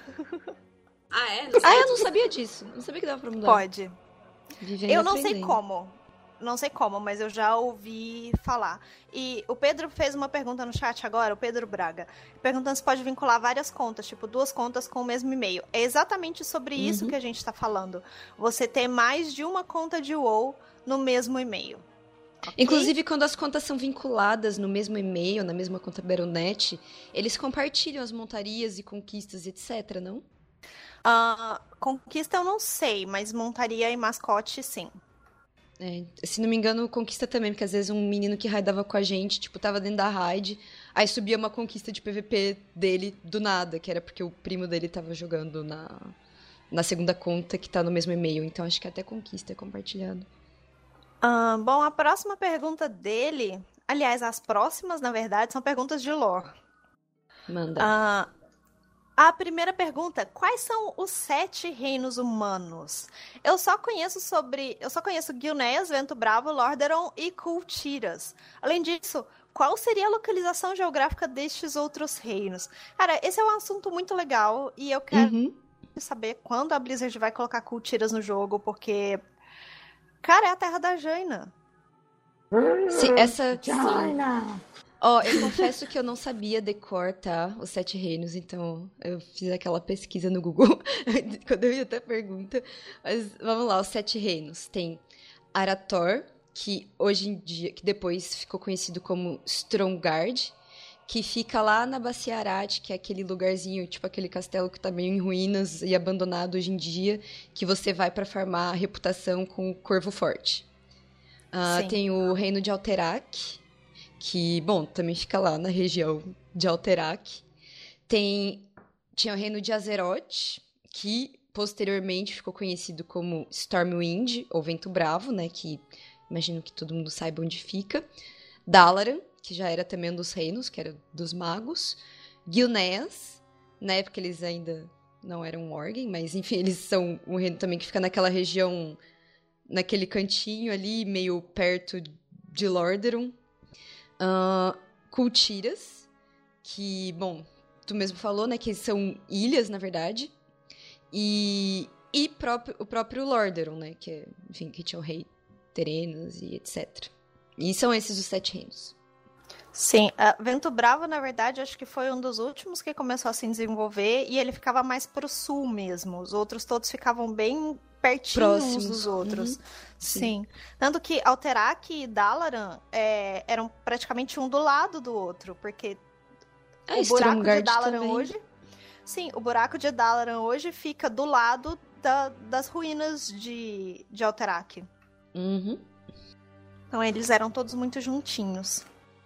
Ah, é? Não Ah, sei. eu não sabia disso. Não sabia que dava pra mudar. Pode. Vivendo Eu e não sei aprendendo. como. Não sei como, mas eu já ouvi falar. E o Pedro fez uma pergunta no chat agora, o Pedro Braga, perguntando se pode vincular várias contas, tipo duas contas com o mesmo e-mail. É exatamente sobre isso Uhum. que a gente está falando. Você ter mais de uma conta de WoW no mesmo e-mail. Ok? Inclusive, quando as contas são vinculadas no mesmo e-mail, na mesma conta Battle ponto net, eles compartilham as montarias e conquistas, etc, não? Ah, conquista eu não sei, mas montaria e mascote, sim. É, se não me engano, conquista também, porque às vezes um menino que raidava com a gente, tipo, tava dentro da raid, aí subia uma conquista de P V P dele do nada, que era porque o primo dele tava jogando na, na segunda conta que tá no mesmo e-mail. Então acho que até conquista é compartilhado. Ah, bom, a próxima pergunta dele, aliás, as próximas, na verdade, são perguntas de lore. Manda. Ah, a primeira pergunta, quais são os sete reinos humanos? Eu só conheço sobre, eu só conheço Gilneas, Vento Bravo, Lordaeron e Kultiras. Além disso, qual seria a localização geográfica destes outros reinos? Cara, esse é um assunto muito legal e eu quero Uhum. saber quando a Blizzard vai colocar Kultiras no jogo, porque, cara, é a terra da Jaina. Se, essa... Jaina! Ó, eu confesso que eu não sabia decor, tá? Os sete reinos, então eu fiz aquela pesquisa no Google quando eu vi até a pergunta. Mas vamos lá, os sete reinos. Tem Arator, que hoje em dia, que depois ficou conhecido como Stromgarde, que fica lá na Bacia Arate, que é aquele lugarzinho, tipo aquele castelo que tá meio em ruínas e abandonado hoje em dia, que você vai pra farmar a reputação com o Corvo Forte. Ah, Sim. tem o reino de Alterac, que, bom, também fica lá na região de Alterac. Tem, tinha o reino de Azeroth, que posteriormente ficou conhecido como Stormwind, ou Vento Bravo, né, que imagino que todo mundo saiba onde fica. Dalaran, que já era também um dos reinos, que era dos magos. Gilneas, na época eles ainda não eram um Worgen, mas enfim, eles são um reino também que fica naquela região, naquele cantinho ali, meio perto de Lordaeron. Uh, Kultiras, que, bom, tu mesmo falou, né, que são ilhas, na verdade, e, e próprio, o próprio Lordaeron, né, que, é, enfim, que tinha o rei Terenas e etcétera. E são esses os sete reinos. Sim, uh, Vento Bravo, na verdade, acho que foi um dos últimos que começou a se desenvolver e ele ficava mais pro sul mesmo. Os outros todos ficavam bem pertinhos uns dos outros. Uhum. Sim. Sim. Tanto que Alterac e Dalaran é, eram praticamente um do lado do outro, porque ah, o buraco de Dalaran também. hoje... Sim, o buraco de Dalaran hoje fica do lado da, das ruínas de, de Alterac. Uhum. Então eles eram todos muito juntinhos.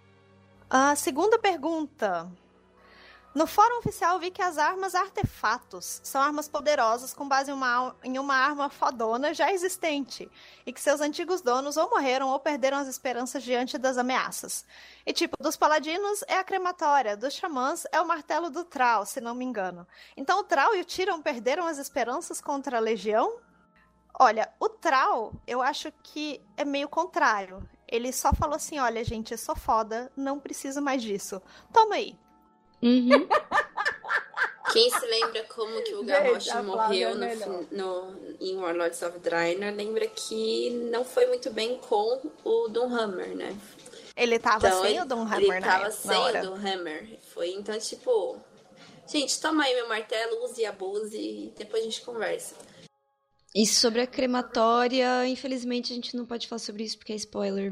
A segunda pergunta. No fórum oficial vi que as armas artefatos são armas poderosas com base em uma, em uma arma fodona já existente e que seus antigos donos ou morreram ou perderam as esperanças diante das ameaças. E tipo, dos paladinos é a crematória, dos xamãs é o martelo do Thrall, se não me engano. Então o Thrall e o Tyrion perderam as esperanças contra a Legião? Olha, o Thrall, eu acho que é meio contrário. Ele só falou assim, olha, gente, eu sou foda, não preciso mais disso. Toma aí. Uhum. Quem se lembra como que o Garrosh morreu no, no, em Warlords of Draenor, lembra que não foi muito bem com o Doomhammer, né? Ele tava então, sem o Doomhammer, Ele né? tava sem o Doomhammer. Foi, então, tipo... Gente, toma aí meu martelo, use e abuse e depois a gente conversa. E sobre a crematória, infelizmente a gente não pode falar sobre isso porque é spoiler.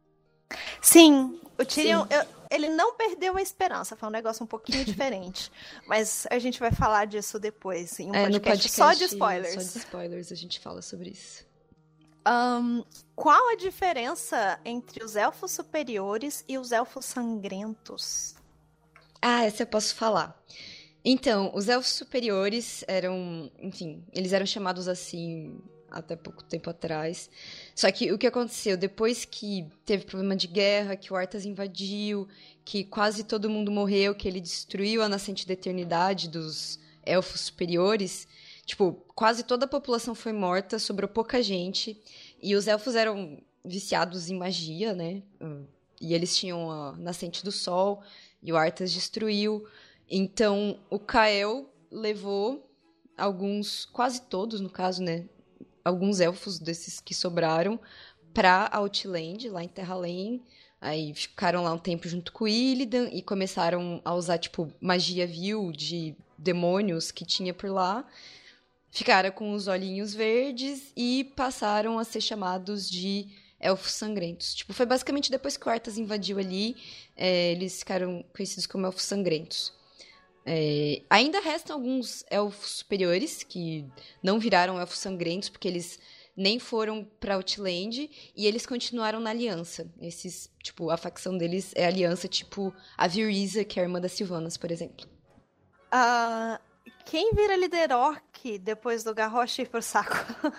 Sim, o Tyrion, eu, ele não perdeu a esperança, foi um negócio um pouquinho diferente. Mas a gente vai falar disso depois, em um é, podcast, no podcast só de spoilers. Só de spoilers a gente fala sobre isso. Um, qual a diferença entre os elfos superiores e os elfos sangrentos? Ah, essa eu posso falar. Então, os elfos superiores eram, enfim, eles eram chamados assim até pouco tempo atrás. Só que o que aconteceu? Depois que teve problema de guerra, que o Arthas invadiu, que quase todo mundo morreu, que ele destruiu a nascente da eternidade dos elfos superiores, tipo, quase toda a população foi morta, sobrou pouca gente, e os elfos eram viciados em magia, né? E eles tinham a nascente do sol, e o Arthas destruiu. Então, o Kael levou alguns, quase todos, no caso, né? Alguns elfos desses que sobraram pra Outland, lá em Terralane. Aí ficaram lá um tempo junto com o Illidan e começaram a usar, tipo, magia vil de demônios que tinha por lá. Ficaram com os olhinhos verdes e passaram a ser chamados de elfos sangrentos. Tipo, foi basicamente depois que o Arthas invadiu ali, é, eles ficaram conhecidos como elfos sangrentos. É, ainda restam alguns elfos superiores que não viraram elfos sangrentos, porque eles nem foram pra Outland e eles continuaram na Aliança. Esses, tipo, a facção deles é a Aliança, tipo a Virisa, que é a irmã das Sylvanas, por exemplo. Uh, quem vira líder orc depois do Garrosh ir pro saco?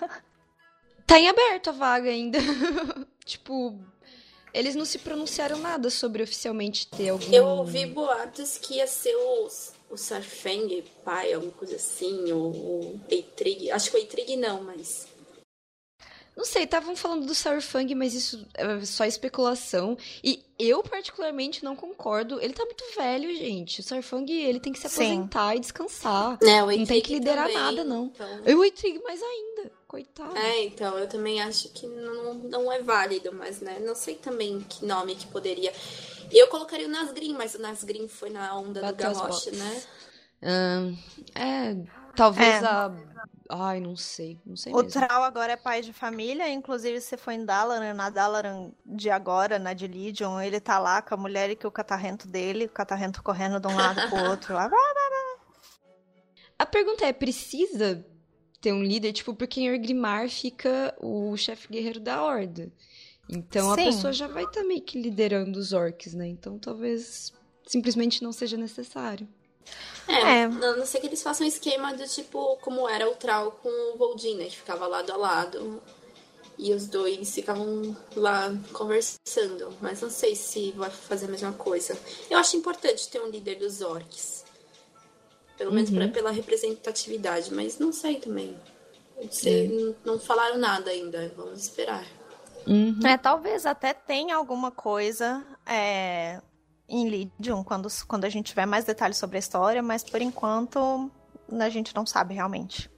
Tá em aberto a vaga ainda. Tipo, eles não se pronunciaram nada sobre oficialmente ter algum... Eu ouvi boatos que ia ser os, o Sarfang, pai, alguma coisa assim, ou o Eitrig. Acho que o Eitrig não, mas... Não sei, estavam falando do Saurfang, mas isso é só especulação. E eu, particularmente, não concordo. Ele tá muito velho, gente. O Saurfang, ele tem que se aposentar Sim. e descansar. É, o não tem que liderar também, nada, não. Então... Eu o Eitrig mais ainda, coitado. É, então, eu também acho que não, não é válido, mas, né, não sei também que nome que poderia... Eu colocaria o Nazgrim, mas o Nazgrim foi na onda Bateu do Garrosh, né? Hum, é, talvez é. a... Ai, não sei, não sei o mesmo. Thrall agora é pai de família, inclusive se foi em Dalaran, na Dalaran de agora, na de Legion, ele tá lá com a mulher e com o catarrento dele, o catarrento correndo de um lado pro outro. Lá. A pergunta é, precisa ter um líder? Tipo, porque em Orgrimmar fica o chefe guerreiro da Horda. Então Sim. a pessoa já vai estar tá meio que liderando os orcs, né? Então talvez simplesmente não seja necessário. É, é. A não ser que eles façam um esquema do tipo como era o Thrall com o Voldin, né? Que ficava lado a lado e os dois ficavam lá conversando. Mas não sei se vai fazer a mesma coisa. Eu acho importante ter um líder dos orcs. Pelo menos uhum. pra, pela representatividade, mas não sei também. Sei, uhum. não, não falaram nada ainda, vamos esperar. Uhum. É, talvez até tenha alguma coisa... É... em Legion, quando, quando a gente tiver mais detalhes sobre a história, mas por enquanto a gente não sabe realmente.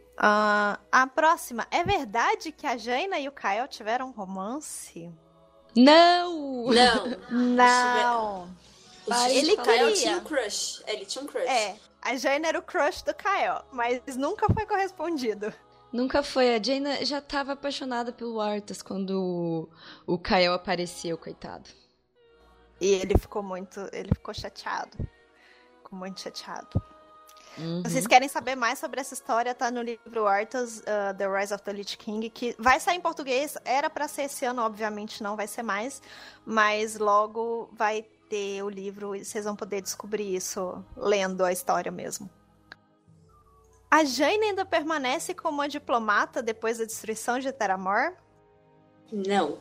Uh, a próxima. É verdade que a Jaina e o Kael tiveram romance? Não! Não. Não. Pare Ele de falar. Kael queria. tinha um crush. Ele tinha um crush. É, a Jaina era o crush do Kael, mas nunca foi correspondido. Nunca foi. A Jaina já tava apaixonada pelo Arthas quando o, o Kael apareceu, coitado. E ele ficou muito, ele ficou chateado. Ficou muito chateado. Uhum. Vocês querem saber mais sobre essa história? Tá no livro Arthas, uh, The Rise of the Lich King, que vai sair em português. Era pra ser esse ano, obviamente não vai ser mais. Mas logo vai ter o livro e vocês vão poder descobrir isso lendo a história mesmo. A Jaina ainda permanece como uma diplomata depois da destruição de Terramor? Não.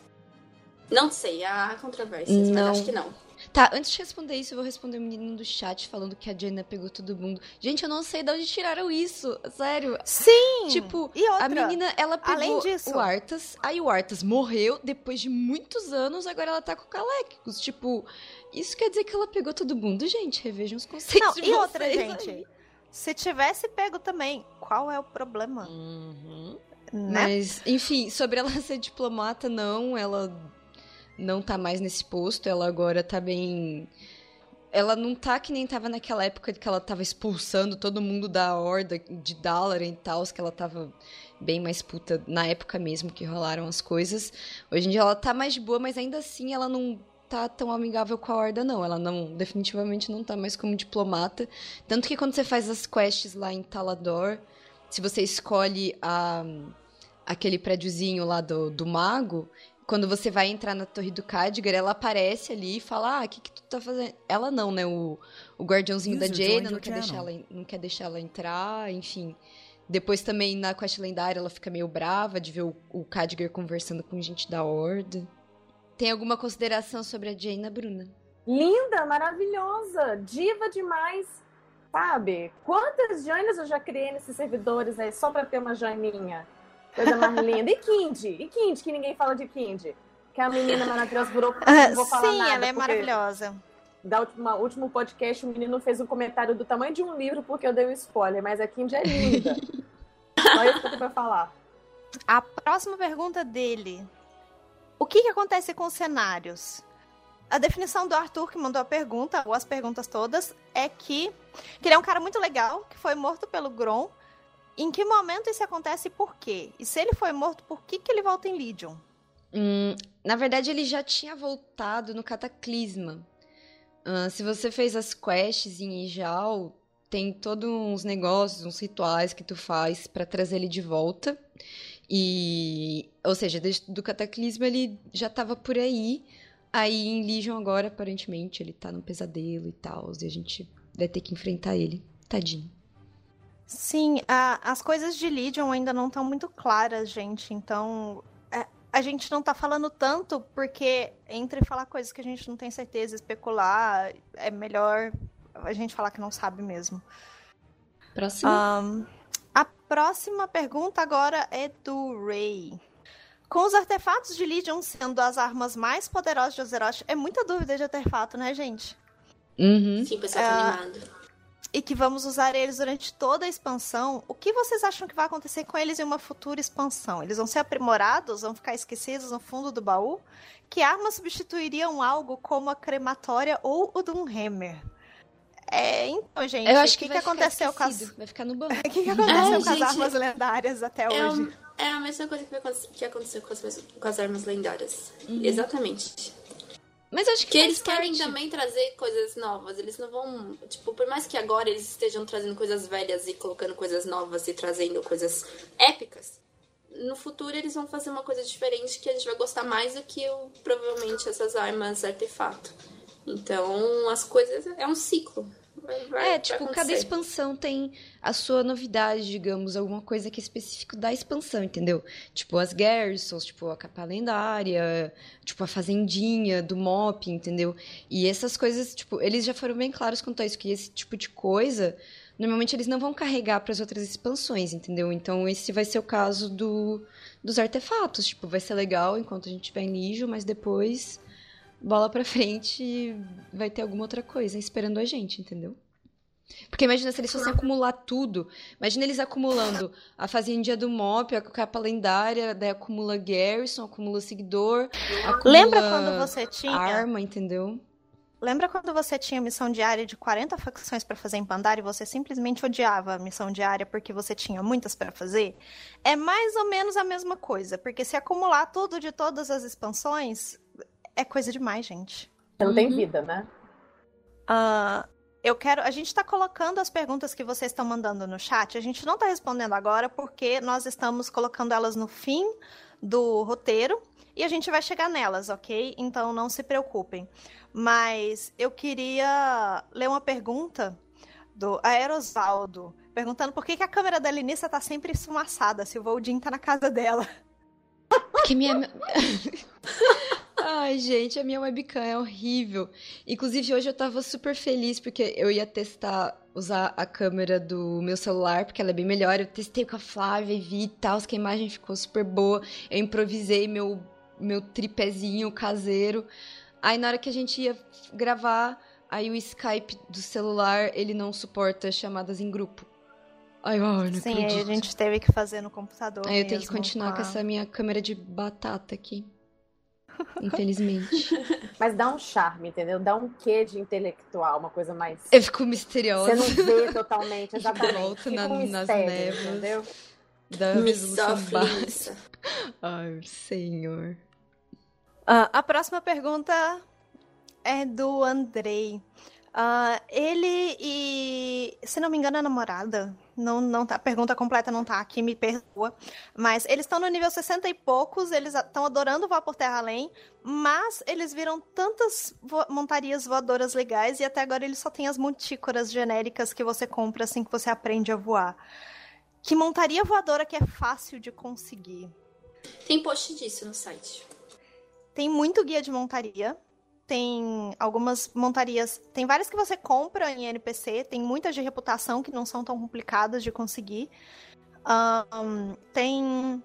Não sei, há controvérsias, Não. mas acho que não. Tá, antes de responder isso, eu vou responder o menino do chat falando que a Jaina pegou todo mundo. Gente, eu não sei de onde tiraram isso, sério. Sim! Tipo, e outra, a menina, ela além pegou disso- o Arthas, aí o Arthas morreu depois de muitos anos, agora ela tá com o Calecicos. Tipo, isso quer dizer que ela pegou todo mundo? Gente, revejam os conceitos Não, de e vocês outra, aí. gente. Se tivesse pego também, qual é o problema? Uhum. Né? Mas, enfim, sobre ela ser diplomata, não, ela não tá mais nesse posto, ela agora tá bem... Ela não tá que nem tava naquela época que ela tava expulsando todo mundo da horda de Dalaran e tal, que ela tava bem mais puta na época mesmo que rolaram as coisas. Hoje em dia ela tá mais de boa, mas ainda assim ela não tá tão amigável com a horda, não. Ela não, definitivamente não tá mais como diplomata. Tanto que quando você faz as quests lá em Talador, se você escolhe a, aquele prédiozinho lá do, do mago, quando você vai entrar na torre do Khadgar, ela aparece ali e fala, ah, o que que tu tá fazendo? Ela não, né? O, o guardiãozinho da User Jaina joined não your quer, deixar channel. ela, não quer deixar ela entrar, enfim. Depois também na quest lendária ela fica meio brava de ver o, o Khadgar conversando com gente da Horda. Tem alguma consideração sobre a Jaina, Bruna? Linda, maravilhosa, diva demais, sabe? Quantas Jainas eu já criei nesses servidores aí só pra ter uma Jaininha? Coisa mais linda. E Kindy? E Kindy, que ninguém fala de Kindy? Que a menina maravilhosa virou... Não vou falar Sim, nada, ela é porque maravilhosa. Da última, último podcast, o menino fez um comentário do tamanho de um livro porque eu dei um spoiler, mas a Kindy é linda. Só isso que eu tenho pra falar. A próxima pergunta dele. O que, que acontece com os cenários? A definição do Arthur, que mandou a pergunta, ou as perguntas todas, é que, que ele é um cara muito legal, que foi morto pelo Grom. Em que momento isso acontece e por quê? E se ele foi morto, por que, que ele volta em Legion? Hum, na verdade, ele já tinha voltado no Cataclisma. Uh, se você fez as quests em Ijal, tem todos uns negócios, uns rituais que tu faz pra trazer ele de volta. E, ou seja, desde do Cataclisma ele já tava por aí. Aí em Legion agora, aparentemente, ele tá num pesadelo e tal. E a gente vai ter que enfrentar ele. Tadinho. Sim, a- as coisas de Legion ainda não estão muito claras, gente. Então, é, a gente não tá falando tanto porque entre falar coisas que a gente não tem certeza, especular, é melhor a gente falar que não sabe mesmo. Próximo. Ahn, a próxima pergunta agora é do Ray. Com os artefatos de Legion sendo as armas mais poderosas de Azeroth, é muita dúvida de artefato, né, gente? Uhum. Sim, o pessoal tá Ah, animado. E que vamos usar eles durante toda a expansão. O que vocês acham que vai acontecer com eles em uma futura expansão? Eles vão ser aprimorados? Vão ficar esquecidos no fundo do baú? Que armas substituiriam algo como a crematória ou o Doomhammer? É, então, gente, Eu acho o que, que, vai que aconteceu ficar com as... esquecido. Vai ficar no banco. O que, que aconteceu Ai, com as gente, armas lendárias até É, hoje? um- é a mesma coisa que, vai acontecer- que aconteceu com as, com as armas lendárias. Uhum. Exatamente. Mas acho que Que faz eles querem parte. também trazer coisas novas. Eles não vão... Tipo, por mais que agora eles estejam trazendo coisas velhas e colocando coisas novas e trazendo coisas épicas, no futuro eles vão fazer uma coisa diferente que a gente vai gostar mais do que o, provavelmente essas armas artefato. Então, as coisas... É um ciclo. Vai- vai- É, vai tipo, cada acontecer. expansão tem a sua novidade, digamos, alguma coisa que é específico da expansão, entendeu? Tipo, as garrisons, tipo, a capa lendária, tipo, a fazendinha do Mop, entendeu? E essas coisas, tipo, eles já foram bem claros quanto a isso, que esse tipo de coisa, normalmente eles não vão carregar para as outras expansões, entendeu? Então, esse vai ser o caso do, dos artefatos, tipo, vai ser legal enquanto a gente estiver em Legion, mas depois... bola pra frente e vai ter alguma outra coisa esperando a gente, entendeu? Porque imagina se eles fossem acumular tudo. Imagina eles acumulando a Fazendinha do Mop, a capa lendária, daí acumula Garrison, acumula seguidor, acumula Lembra quando você tinha... arma, entendeu? Lembra quando você tinha missão diária de quarenta facções pra fazer em Pandaria e você simplesmente odiava a missão diária porque você tinha muitas pra fazer? É mais ou menos a mesma coisa, porque se acumular tudo de todas as expansões, é coisa demais, gente. Você não Uhum. tem vida, né? Uh, eu quero... A gente tá colocando as perguntas que vocês estão mandando no chat, a gente não tá respondendo agora porque nós estamos colocando elas no fim do roteiro e a gente vai chegar nelas, ok? Então não se preocupem. Mas eu queria ler uma pergunta do Aerosvaldo, perguntando por que, que a câmera da Linissa tá sempre esfumaçada, se o Voldin tá na casa dela. Porque minha... Ai, gente, a minha webcam é horrível. Inclusive, hoje eu tava super feliz porque eu ia testar usar a câmera do meu celular, porque ela é bem melhor. Eu testei com a Flávia e vi e tal, que a imagem ficou super boa. Eu improvisei meu, meu tripézinho caseiro. Aí, na hora que a gente ia gravar, aí o Skype do celular, ele não suporta chamadas em grupo. Ai, eu não Sim, acredito. aí a gente teve que fazer no computador Aí eu tenho que mesmo, continuar com com a- essa minha câmera de batata aqui. Infelizmente. Mas dá um charme, entendeu? Dá um quê de intelectual, uma coisa mais... Eu fico misteriosa. Você não vê totalmente, exatamente. Volta Fica na- um nas mistério, névoas. entendeu? Da Me resolução sofre baixa. isso. Ai, senhor. Ah, a próxima pergunta é do Andrei. Ah, ele e, se não me engano, a namorada, não, não tá, a pergunta completa não tá aqui, me perdoa, mas eles estão no nível sessenta e poucos, eles estão adorando voar por Terra Além, mas eles viram tantas vo- montarias voadoras legais e até agora eles só têm as montícoras genéricas que você compra assim que você aprende a voar. Que montaria voadora que é fácil de conseguir? Tem post disso no site. Tem muito guia de montaria. Tem algumas montarias. Tem várias que você compra em N P C. Tem muitas de reputação que não são tão complicadas de conseguir. Ahn, tem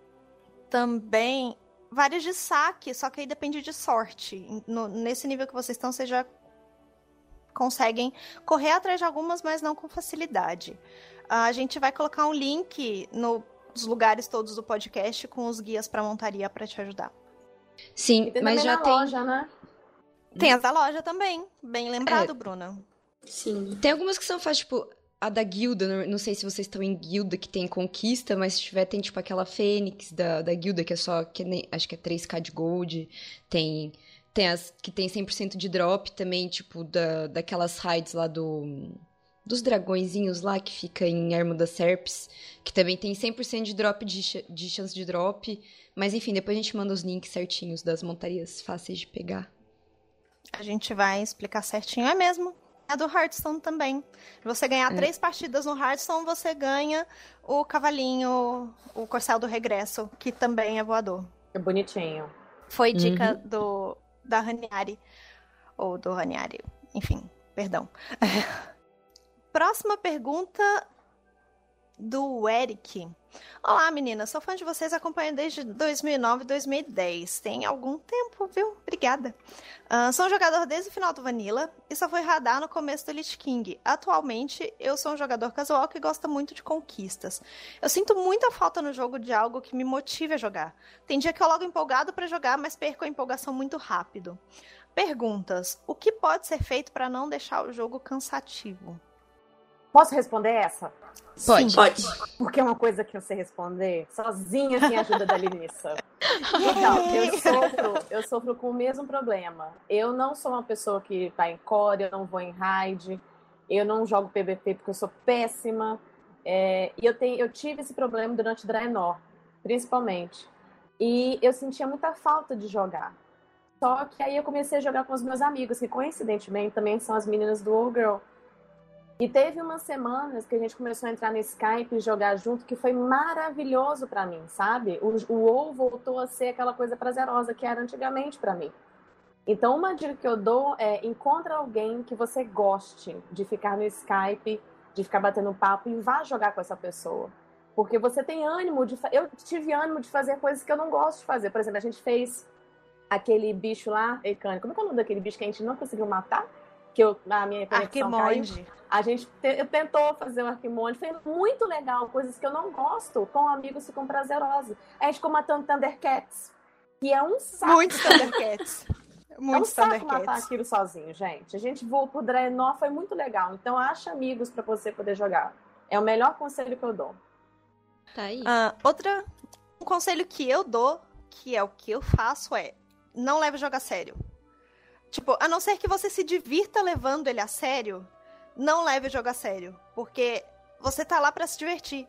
também várias de saque, só que aí depende de sorte. No- nesse nível que vocês estão, vocês já conseguem correr atrás de algumas, mas não com facilidade. Ah, a gente vai colocar um link no- nos lugares todos do podcast com os guias para montaria para te ajudar. Sim, E tem mas também já na tem, loja, né? Tem as da loja também. Bem lembrado, É. Bruna. Sim. tem algumas que são fáceis, tipo, a da guilda, não, não sei se vocês estão em guilda que tem conquista, mas se tiver, tem tipo aquela Fênix da, da guilda, que é só, que nem, acho que é três K de gold, tem, tem as que tem cem por cento de drop também, tipo, da, daquelas raids lá do, dos dragõezinhos lá, que fica em Ermo das Serpes, que também tem cem por cento de drop, de, ch- de chance de drop, mas enfim, depois a gente manda os links certinhos das montarias fáceis de pegar. A gente vai explicar certinho. É mesmo. A do Hearthstone também. Se você ganhar É. três partidas no Hearthstone, você ganha o cavalinho, o Corcel do Regresso, que também é voador. É bonitinho. Foi dica do da Ranieri. Ou do Ranieri. Enfim, perdão. Próxima pergunta do Eric. Olá, meninas. Sou fã de vocês, acompanho desde dois mil e nove, dois mil e dez. Tem algum tempo, viu? Obrigada. Ah, sou um jogador desde o final do Vanilla e só fui radar no começo do Lich King. Atualmente, eu sou um jogador casual que gosta muito de conquistas. Eu sinto muita falta no jogo de algo que me motive a jogar. Tem dia que eu logo empolgado pra jogar, mas perco a empolgação muito rápido. Perguntas. O que pode ser feito para não deixar o jogo cansativo? Posso responder essa? Pode. Sim. Pode. Porque é uma coisa que eu sei responder sozinha, sem a ajuda da Linissa. Então, eu sofro, eu sofro com o mesmo problema. Eu não sou uma pessoa que tá em core, eu não vou em raid, eu não jogo P V P porque eu sou péssima. É, e eu, tenho, eu tive esse problema durante Draenor, principalmente. E eu sentia muita falta de jogar. Só que aí eu comecei a jogar com os meus amigos, que coincidentemente também são as meninas do Old Girl. E teve umas semanas que a gente começou a entrar no Skype e jogar junto, que foi maravilhoso pra mim, sabe? O, o WoW voltou a ser aquela coisa prazerosa que era antigamente pra mim. Então, uma dica que eu dou é: encontra alguém que você goste de ficar no Skype, de ficar batendo papo e vá jogar com essa pessoa. Porque você tem ânimo de... Fa- eu tive ânimo de fazer coisas que eu não gosto de fazer. Por exemplo, a gente fez aquele bicho lá, Eikane. Como é que é o nome daquele bicho que a gente não conseguiu matar? que eu, a minha conexão caiu. Arquimonde. A gente te, tentou fazer um Arquimonde, foi muito legal, coisas que eu não gosto, com amigos ficam prazerosas. A gente ficou matando Thundercats, que é um saco. Muitos Thundercats. Muitos é um saco Thundercats. matar aquilo sozinho, gente. A gente voou pro Draenor, foi muito legal. Então acha amigos pra você poder jogar. É o melhor conselho que eu dou. Tá aí. Uh, outra, um conselho que eu dou, que é o que eu faço, é não leve o jogo a sério. Tipo, a não ser que você se divirta levando ele a sério, não leve o jogo a sério. Porque você tá lá pra se divertir.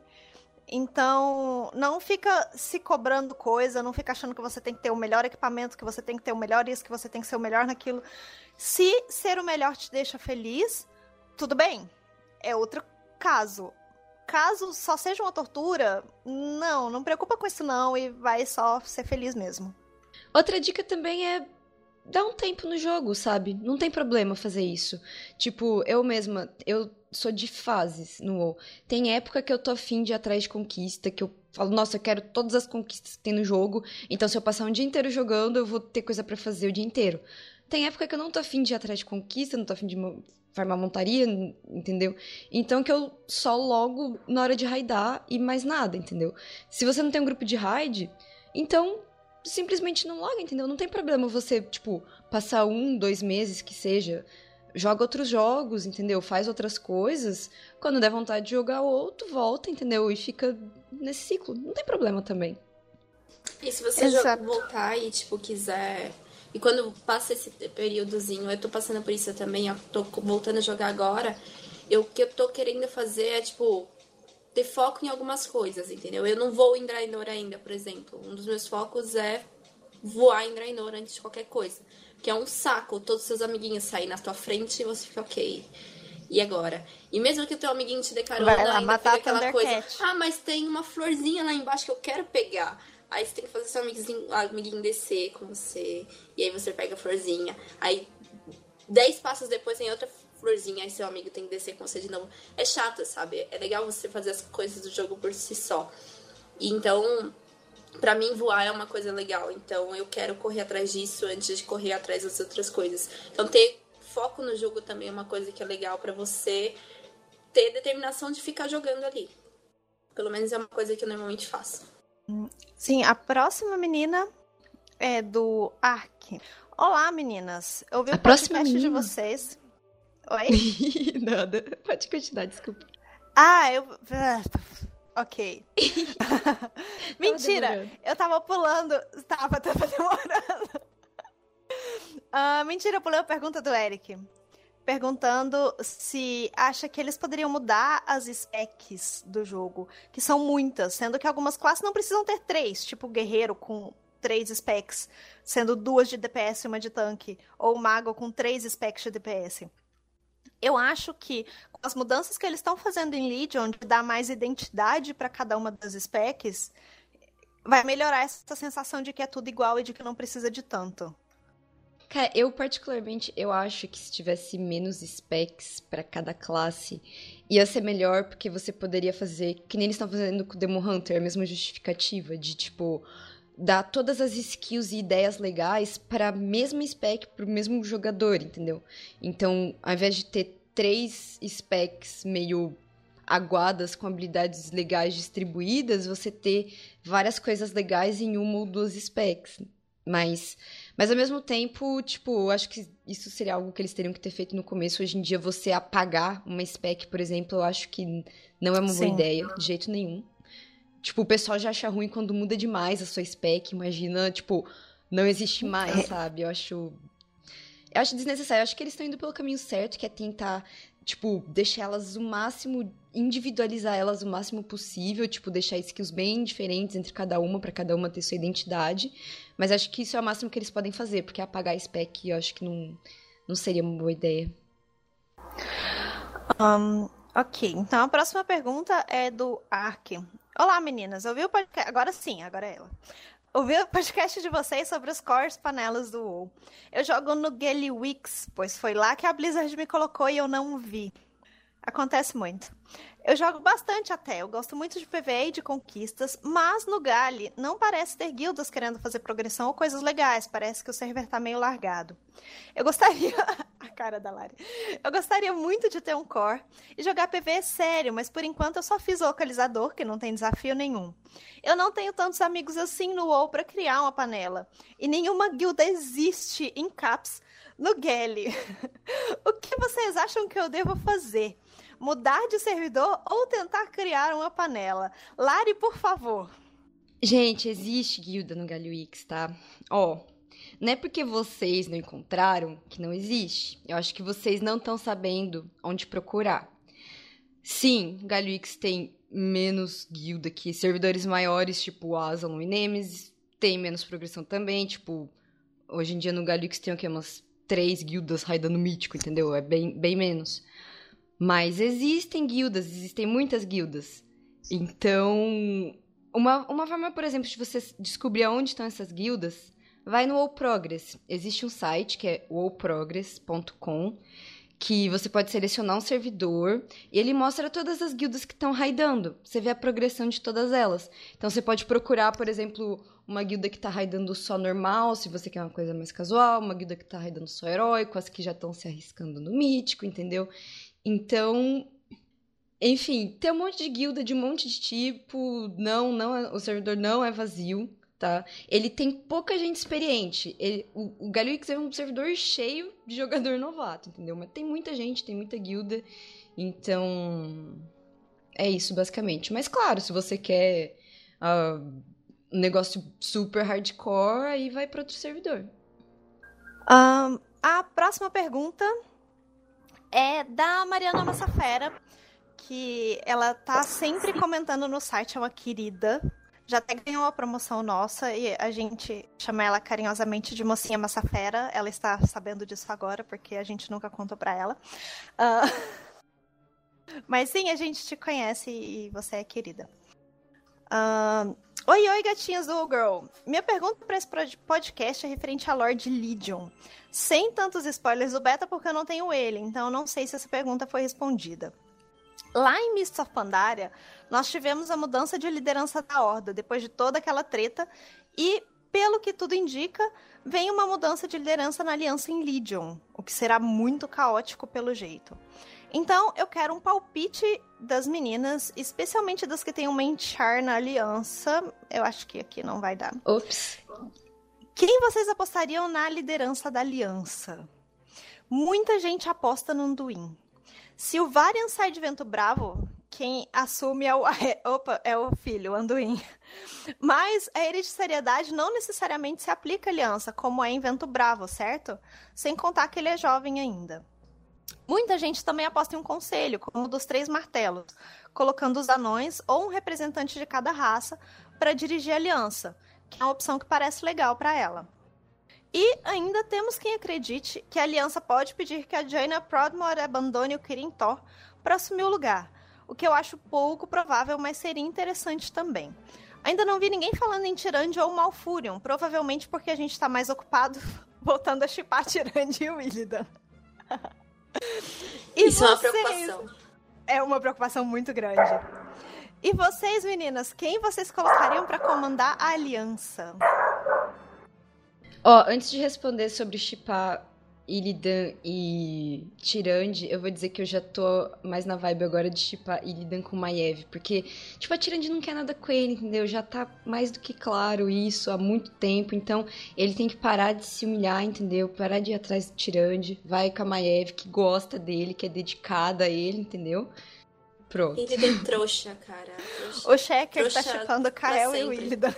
Então, não fica se cobrando coisa, não fica achando que você tem que ter o melhor equipamento, que você tem que ter o melhor isso, que você tem que ser o melhor naquilo. Se ser o melhor te deixa feliz, tudo bem. É outro caso. Caso só seja uma tortura, não, não preocupa com isso não e vai só ser feliz mesmo. Outra dica também é dar um tempo no jogo, sabe? Não tem problema fazer isso. Tipo, eu mesma, eu sou de fases no WoW. Tem época que eu tô afim de ir atrás de conquista, que eu falo, nossa, eu quero todas as conquistas que tem no jogo, então se eu passar um dia inteiro jogando, eu vou ter coisa pra fazer o dia inteiro. Tem época que eu não tô afim de ir atrás de conquista, não tô afim de farmar montaria, entendeu? Então que eu só logo na hora de raidar e mais nada, entendeu? Se você não tem um grupo de raid, então simplesmente não loga, entendeu? Não tem problema você, tipo, passar um, dois meses que seja, joga outros jogos, entendeu? Faz outras coisas, quando der vontade de jogar outro, volta, entendeu? E fica nesse ciclo, não tem problema também. E se você Exato. voltar e, tipo, quiser... E quando passa esse períodozinho, eu tô passando por isso também, eu tô voltando a jogar agora, eu, o que eu tô querendo fazer é, tipo, ter foco em algumas coisas, entendeu? Eu não vou em Draenor ainda, por exemplo. Um dos meus focos é voar em Draenor antes de qualquer coisa. Que é um saco, todos os seus amiguinhos saírem na tua frente e você fica, ok, e agora? E mesmo que o teu amiguinho te dê carona, Vai lá, ainda matar fica aquela coisa, Thundercat. ah, mas tem uma florzinha lá embaixo que eu quero pegar. Aí você tem que fazer seu amiguinho, amiguinho descer com você. E aí você pega a florzinha. Aí, dez passos depois tem outra florzinha. Aí seu amigo tem que descer com você de novo. É chato, sabe? É legal você fazer as coisas do jogo por si só. E então, pra mim, voar é uma coisa legal. Então, eu quero correr atrás disso antes de correr atrás das outras coisas. Então, ter foco no jogo também é uma coisa que é legal pra você ter determinação de ficar jogando ali. Pelo menos é uma coisa que eu normalmente faço. Sim, a próxima menina é do Ark. Olá, meninas. Eu ouvi A o próxima podcast de menina? vocês. Oi? Nada, pode continuar, desculpa. Ah, eu... Ok. Mentira, demorando. eu tava pulando. Tava, tava demorando. Ah, mentira, eu pulei a pergunta do Eric. Perguntando se acha que eles poderiam mudar as specs do jogo, que são muitas, sendo que algumas classes não precisam ter três, tipo guerreiro com três specs, sendo duas de D P S e uma de tanque, ou mago com três specs de D P S. Eu acho que com as mudanças que eles estão fazendo em Legion, de dar mais identidade para cada uma das specs, vai melhorar essa sensação de que é tudo igual e de que não precisa de tanto. Cara, eu particularmente, eu acho que se tivesse menos specs pra cada classe, ia ser melhor, porque você poderia fazer, que nem eles estão fazendo com o Demon Hunter, a mesma justificativa de, tipo, dar todas as skills e ideias legais pra mesma spec, pro mesmo jogador, entendeu? Então, ao invés de ter três specs meio aguadas com habilidades legais distribuídas, você ter várias coisas legais em uma ou duas specs. Mas, mas ao mesmo tempo, tipo, acho que isso seria algo que eles teriam que ter feito no começo. Hoje em dia, você apagar uma spec, por exemplo, eu acho que não é uma boa Sim. ideia, de jeito nenhum. Tipo, o pessoal já acha ruim quando muda demais a sua spec. Imagina, tipo, não existe mais, sabe? Eu acho... Eu acho desnecessário. Eu acho que eles estão indo pelo caminho certo, que é tentar, tipo, deixar elas o máximo... individualizar elas o máximo possível, tipo, deixar skills bem diferentes entre cada uma, pra cada uma ter sua identidade. Mas acho que isso é o máximo que eles podem fazer, porque apagar a spec eu acho que não, não seria uma boa ideia. Um, ok, então a próxima pergunta é do Ark. Olá, meninas. Ouvi o podcast... Agora sim, agora é ela. Ouvi o podcast de vocês sobre os cores panelas do WoW. Eu jogo no Gallywix, pois foi lá que a Blizzard me colocou e eu não vi. Acontece muito. Eu jogo bastante até, eu gosto muito de P V E e de conquistas, mas no Gali não parece ter guildas querendo fazer progressão ou coisas legais, parece que o server tá meio largado. Eu gostaria... a cara da Lari. Eu gostaria muito de ter um core e jogar P V E sério, mas por enquanto eu só fiz o localizador, que não tem desafio nenhum. Eu não tenho tantos amigos assim no WoW pra criar uma panela, e nenhuma guilda existe em Caps no Gali. O que vocês acham que eu devo fazer? Mudar de servidor ou tentar criar uma panela? Lari, por favor. Gente, existe guilda no Galio-X, tá? Ó, não é porque vocês não encontraram que não existe. Eu acho que vocês não estão sabendo onde procurar. Sim, o Galio-X tem menos guilda que servidores maiores, tipo Asylum e Nemesis. Tem menos progressão também, tipo... Hoje em dia no Galio-X tem o quê? Umas três guildas raidando mítico, entendeu? É bem, bem menos. Mas existem guildas, existem muitas guildas. Então, uma, uma forma, por exemplo, de você descobrir onde estão essas guildas, vai no WoW Progress. Existe um site que é wow progress ponto com, que você pode selecionar um servidor e ele mostra todas as guildas que estão raidando. Você vê a progressão de todas elas. Então, você pode procurar, por exemplo, uma guilda que está raidando só normal, se você quer uma coisa mais casual, uma guilda que está raidando só heróico, as que já estão se arriscando no mítico, entendeu? Então, enfim, tem um monte de guilda de um monte de tipo, não, não é, o servidor não é vazio, tá? Ele tem pouca gente experiente, ele, o, o Galio-X é um servidor cheio de jogador novato, entendeu? Mas tem muita gente, tem muita guilda, então é isso basicamente. Mas claro, se você quer uh, um negócio super hardcore, aí vai para outro servidor. Um, a próxima pergunta... é da Mariana Massafera, que ela tá sempre comentando no site, é uma querida. Já até ganhou uma promoção nossa e a gente chama ela carinhosamente de Mocinha Massafera. Ela está sabendo disso agora, porque a gente nunca contou pra ela. Uh... Mas sim, a gente te conhece e você é querida. Uh... Oi, oi, gatinhas do Girl. Minha pergunta para esse podcast é referente a Lord Legion. Sem tantos spoilers do beta, porque eu não tenho ele, então eu não sei se essa pergunta foi respondida. Lá em Mists of Pandaria, nós tivemos a mudança de liderança da Horda, depois de toda aquela treta, e, pelo que tudo indica, vem uma mudança de liderança na Aliança em Legion, o que será muito caótico pelo jeito. Então, eu quero um palpite das meninas, especialmente das que têm uma Enchar na Aliança. Eu acho que aqui não vai dar. Ops. Quem vocês apostariam na liderança da Aliança? Muita gente aposta no Anduin. Se o Varian sai de Vento Bravo, quem assume é o, opa, é o filho, o Anduin. Mas a hereditariedade não necessariamente se aplica à Aliança, como é em Vento Bravo, certo? Sem contar que ele é jovem ainda. Muita gente também aposta em um conselho, como o dos Três Martelos, colocando os anões ou um representante de cada raça para dirigir a aliança, que é uma opção que parece legal para ela. E ainda temos quem acredite que a aliança pode pedir que a Jaina Prodmore abandone o Kirin Tor para assumir o lugar, o que eu acho pouco provável, mas seria interessante também. Ainda não vi ninguém falando em Tyrande ou Malfurion, provavelmente porque a gente está mais ocupado voltando a shippar Tyrande e o Illidan. E Isso vocês... é uma preocupação. É uma preocupação muito grande. E vocês, meninas, quem vocês colocariam para comandar a aliança? Ó, antes de responder sobre shippar Illidan e Tyrande, eu vou dizer que eu já tô mais na vibe agora de shippar Illidan com Maiev, porque, tipo, a Tyrande não quer nada com ele, entendeu? Já tá mais do que claro isso há muito tempo, então ele tem que parar de se humilhar, entendeu? Parar de ir atrás do Tyrande, vai com a Maiev, que gosta dele, que é dedicada a ele, entendeu? Pronto. Illidan é trouxa, cara. Trouxa. O Checker tá shippando o Kael e o Illidan.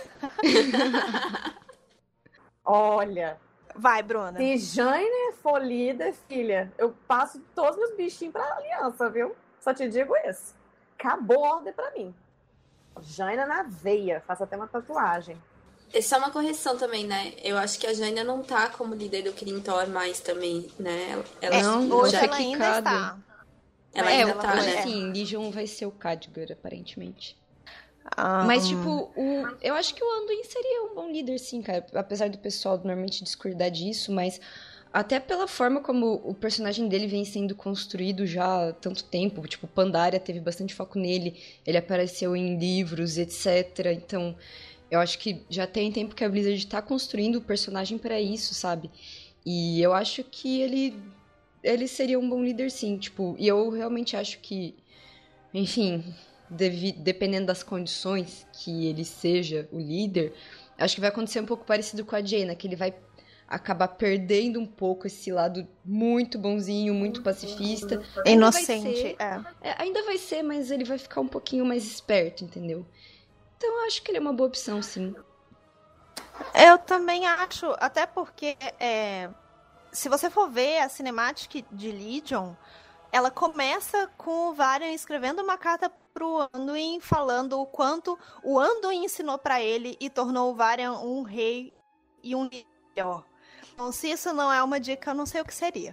Olha... Vai, Bruna. Se Jaina for líder, filha, eu passo todos os meus bichinhos pra aliança, viu? Só te digo isso. Acabou a ordem pra mim. Jaina na veia. Faço até uma tatuagem. É só uma correção também, né? Eu acho que a Jaina não tá como líder do Kirin Tor mais também, né? Ela, é, não, hoje já ela ainda está. Ela é, ainda eu tá, acho né? assim, Legion vai ser o Khadgar, aparentemente. Ah, Mas, tipo, o, eu acho que o Anduin seria um bom líder, sim, cara. Apesar do pessoal normalmente discordar disso, mas até pela forma como o personagem dele vem sendo construído já há tanto tempo. Tipo, Pandaria teve bastante foco nele, ele apareceu em livros, etcétera. Então, eu acho que já tem tempo que a Blizzard tá construindo o personagem pra isso, sabe? E eu acho que ele, ele seria um bom líder, sim. Tipo, e eu realmente acho que, enfim, devi, dependendo das condições que ele seja o líder, acho que vai acontecer um pouco parecido com a Jaina, que ele vai acabar perdendo um pouco esse lado muito bonzinho, muito pacifista. Inocente, ser, é. é. Ainda vai ser, mas ele vai ficar um pouquinho mais esperto, entendeu? Então eu acho que ele é uma boa opção, sim. Eu também acho, até porque é, se você for ver a cinemática de Legion, ela começa com o Varian escrevendo uma carta pro Anduin falando o quanto o Anduin ensinou pra ele e tornou o Varian um rei e um melhor. Então, se isso não é uma dica, eu não sei o que seria.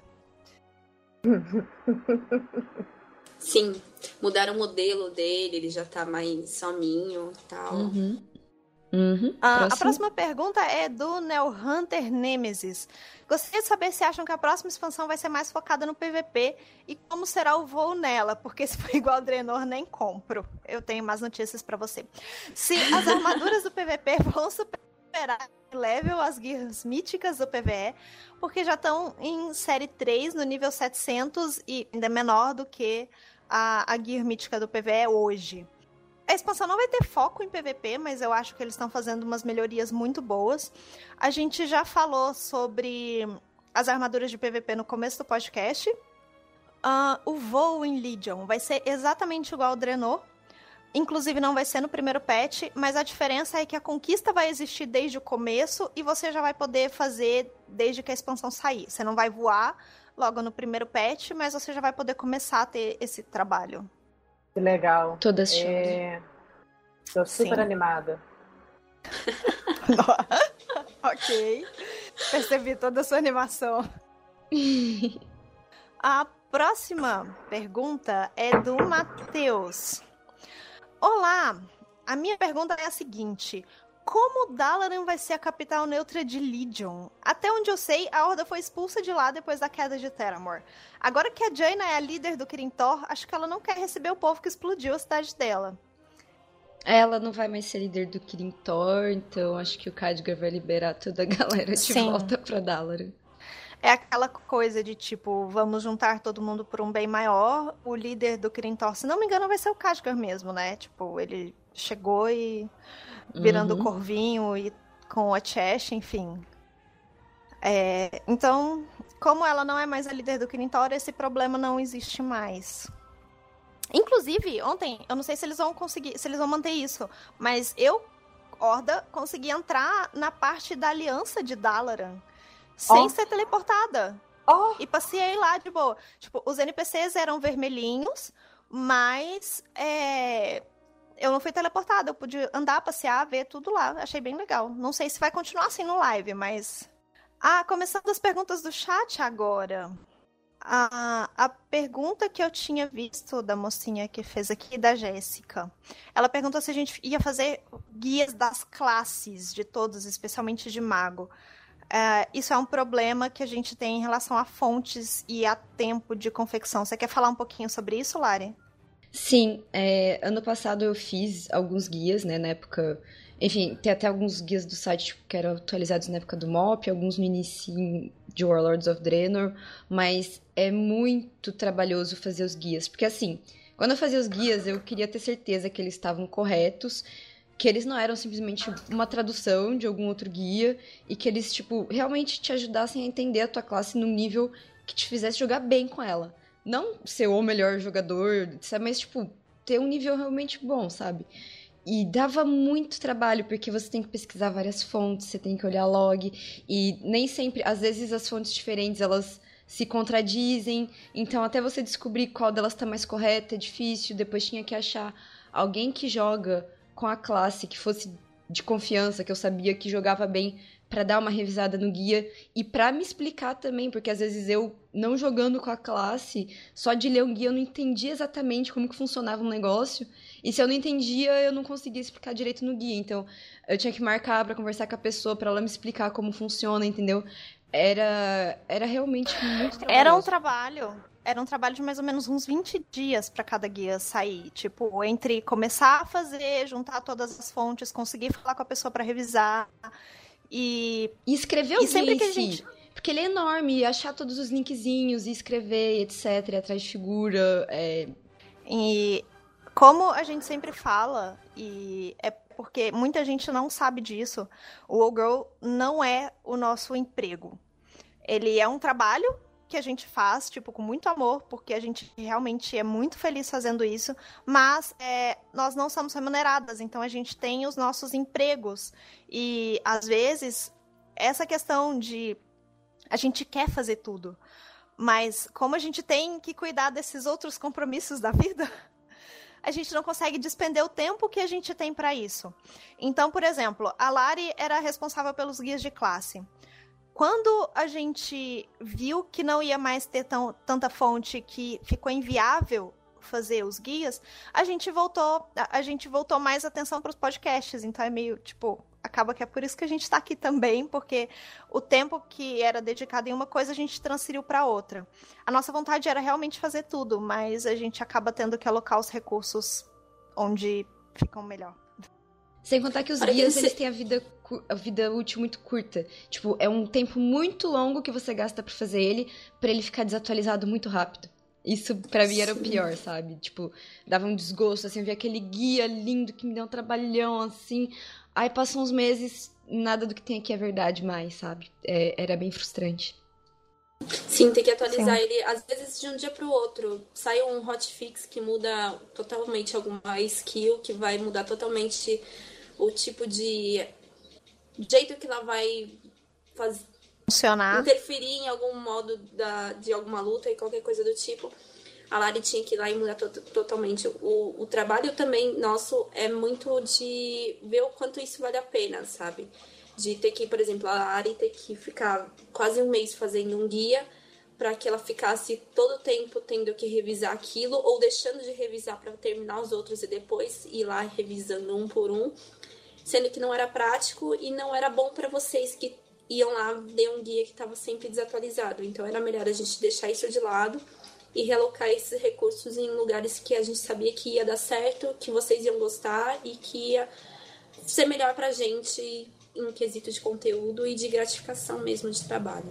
Sim, mudaram o modelo dele, ele já tá mais sominho e tal. Uhum. Uhum. Ah, a próxima pergunta é do Neo Hunter Nemesis. Gostaria de saber se acham que a próxima expansão vai ser mais focada no P V P e como será o voo nela, porque se for igual ao Draenor, nem compro. Eu tenho mais notícias pra você. Se as armaduras do P V P vão superar level as guias míticas do P V E, porque já estão em série três, no nível setecentos, e ainda é menor do que a, a guia mítica do P V E hoje. A expansão não vai ter foco em P V P, mas eu acho que eles estão fazendo umas melhorias muito boas. A gente já falou sobre as armaduras de P V P no começo do podcast. Uh, o voo em Legion vai ser exatamente igual ao Draenor. Inclusive não vai ser no primeiro patch, mas a diferença é que a conquista vai existir desde o começo e você já vai poder fazer desde que a expansão sair. Você não vai voar logo no primeiro patch, mas você já vai poder começar a ter esse trabalho. Que legal. Todas é... Tô super Sim. animada. Ok. Percebi toda a sua animação. A próxima pergunta é do Matheus. Olá, a minha pergunta é a seguinte: como Dalaran vai ser a capital neutra de Legion? Até onde eu sei, a Horda foi expulsa de lá depois da queda de Theramore. Agora que a Jaina é a líder do Kirin Tor, acho que ela não quer receber o povo que explodiu a cidade dela. Ela não vai mais ser líder do Kirin Tor, então acho que o Khadgar vai liberar toda a galera de Sim. volta pra Dalaran. É aquela coisa de, tipo, vamos juntar todo mundo por um bem maior. O líder do Kirin Tor, se não me engano, vai ser o Khadgar mesmo, né? Tipo, ele chegou e... virando Uhum. corvinho e com a Chesh, enfim. É, então, como ela não é mais a líder do Kirin Tor, esse problema não existe mais. Inclusive, ontem, eu não sei se eles vão conseguir, se eles vão manter isso, mas eu, Horda, consegui entrar na parte da aliança de Dalaran sem Oh. ser teleportada. Oh, E passei lá de boa. Tipo, os N P Cs eram vermelhinhos, mas é, eu não fui teleportada. Eu pude andar, passear, ver tudo lá. Achei bem legal. Não sei se vai continuar assim no live, mas... Ah, começando as perguntas do chat agora. A, a pergunta que eu tinha visto da mocinha que fez aqui, da Jéssica. Ela perguntou se a gente ia fazer guias das classes de todos, especialmente de mago. Uh, isso é um problema que a gente tem em relação a fontes e a tempo de confecção. Você quer falar um pouquinho sobre isso, Lari? Sim, é, ano passado eu fiz alguns guias, né, na época... Enfim, tem até alguns guias do site tipo, que eram atualizados na época do M O P, alguns no início de Warlords of Draenor, mas é muito trabalhoso fazer os guias, porque assim, quando eu fazia os guias, eu queria ter certeza que eles estavam corretos, que eles não eram simplesmente uma tradução de algum outro guia, e que eles, tipo, realmente te ajudassem a entender a tua classe num nível que te fizesse jogar bem com ela. Não ser o melhor jogador, mas, tipo, ter um nível realmente bom, sabe? E dava muito trabalho, porque você tem que pesquisar várias fontes, você tem que olhar log, e nem sempre, às vezes as fontes diferentes, elas se contradizem, então até você descobrir qual delas tá mais correta é difícil. Depois tinha que achar alguém que joga com a classe, que fosse de confiança, que eu sabia que jogava bem, pra dar uma revisada no guia, e pra me explicar também, porque às vezes eu, não jogando com a classe, só de ler um guia eu não entendia exatamente como que funcionava um negócio, e se eu não entendia, eu não conseguia explicar direito no guia. Então, eu tinha que marcar pra conversar com a pessoa, pra ela me explicar como funciona, entendeu? era, era realmente muito trabalhoso. Era um trabalho. Era um trabalho de mais ou menos uns vinte dias para cada guia sair. Tipo, entre começar a fazer, juntar todas as fontes, conseguir falar com a pessoa para revisar e... E escrever o e sempre guia que em a si. gente... Porque ele é enorme, e achar todos os linkzinhos, e escrever, etcétera, atrás de figura, é... E como a gente sempre fala, e é porque muita gente não sabe disso, o O-Girl não é o nosso emprego. Ele é um trabalho que a gente faz, tipo, com muito amor, porque a gente realmente é muito feliz fazendo isso, mas é, nós não somos remuneradas, então a gente tem os nossos empregos. E, às vezes, essa questão de a gente quer fazer tudo, mas como a gente tem que cuidar desses outros compromissos da vida, a gente não consegue despender o tempo que a gente tem para isso. Então, por exemplo, a Lari era responsável pelos guias de classe. Quando a gente viu que não ia mais ter tão, tanta fonte, que ficou inviável fazer os guias, a gente voltou, a, a gente voltou mais atenção para os podcasts. Então é meio, tipo, acaba que é por isso que a gente está aqui também, porque o tempo que era dedicado em uma coisa, a gente transferiu para outra. A nossa vontade era realmente fazer tudo, mas a gente acaba tendo que alocar os recursos onde ficam melhor. Sem contar que os Para guias, que você... eles têm a vida, a vida útil muito curta. Tipo, é um tempo muito longo que você gasta pra fazer ele, pra ele ficar desatualizado muito rápido. Isso, pra mim, era o pior, sabe? Tipo, dava um desgosto, assim, eu via aquele guia lindo que me deu um trabalhão, assim. Aí passam uns meses, nada do que tem aqui é verdade mais, sabe? É, era bem frustrante. Sim, tem que atualizar Sim. ele, às vezes, de um dia pro outro. Sai um hotfix que muda totalmente alguma skill, que vai mudar totalmente o tipo de jeito que ela vai fazer, Funcionar. interferir em algum modo da, de alguma luta e qualquer coisa do tipo. A Lari tinha que ir lá e mudar to- totalmente. O, o trabalho também nosso é muito de ver o quanto isso vale a pena, sabe? De ter que, por exemplo, a Lari ter que ficar quase um mês fazendo um guia para que ela ficasse todo o tempo tendo que revisar aquilo ou deixando de revisar para terminar os outros e depois ir lá revisando um por um, sendo que não era prático e não era bom para vocês que iam lá ler um guia que estava sempre desatualizado. Então era melhor a gente deixar isso de lado e realocar esses recursos em lugares que a gente sabia que ia dar certo, que vocês iam gostar e que ia ser melhor pra gente em quesito de conteúdo e de gratificação mesmo de trabalho.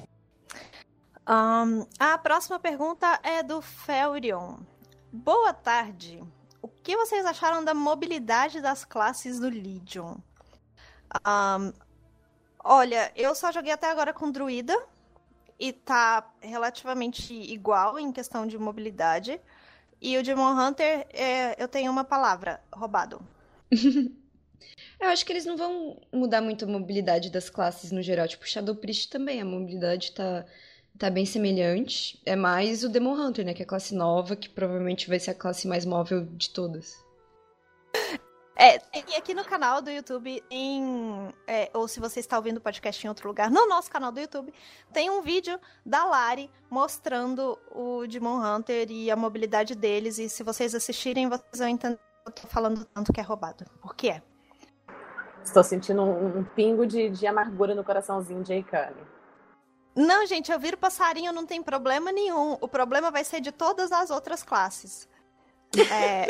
Um, a próxima pergunta é do Felrion. Boa tarde. O que vocês acharam da mobilidade das classes do Legion? Um, olha, eu só joguei até agora com Druida e tá relativamente igual em questão de mobilidade. E o Demon Hunter, é, eu tenho uma palavra, roubado. Eu acho que eles não vão mudar muito a mobilidade das classes no geral. Tipo, Shadow Priest também, a mobilidade tá, tá bem semelhante. É mais o Demon Hunter, né? Que é a classe nova, que provavelmente vai ser a classe mais móvel de todas. É, e aqui no canal do YouTube, em, é, ou se você está ouvindo o podcast em outro lugar, no nosso canal do YouTube, tem um vídeo da Lari mostrando o Demon Hunter e a mobilidade deles. E se vocês assistirem, vocês vão entender que eu tô falando tanto que é roubado. Por que é? Estou sentindo um, um pingo de, de amargura no coraçãozinho de Akane. Não, gente, eu viro passarinho, não tem problema nenhum. O problema vai ser de todas as outras classes. É...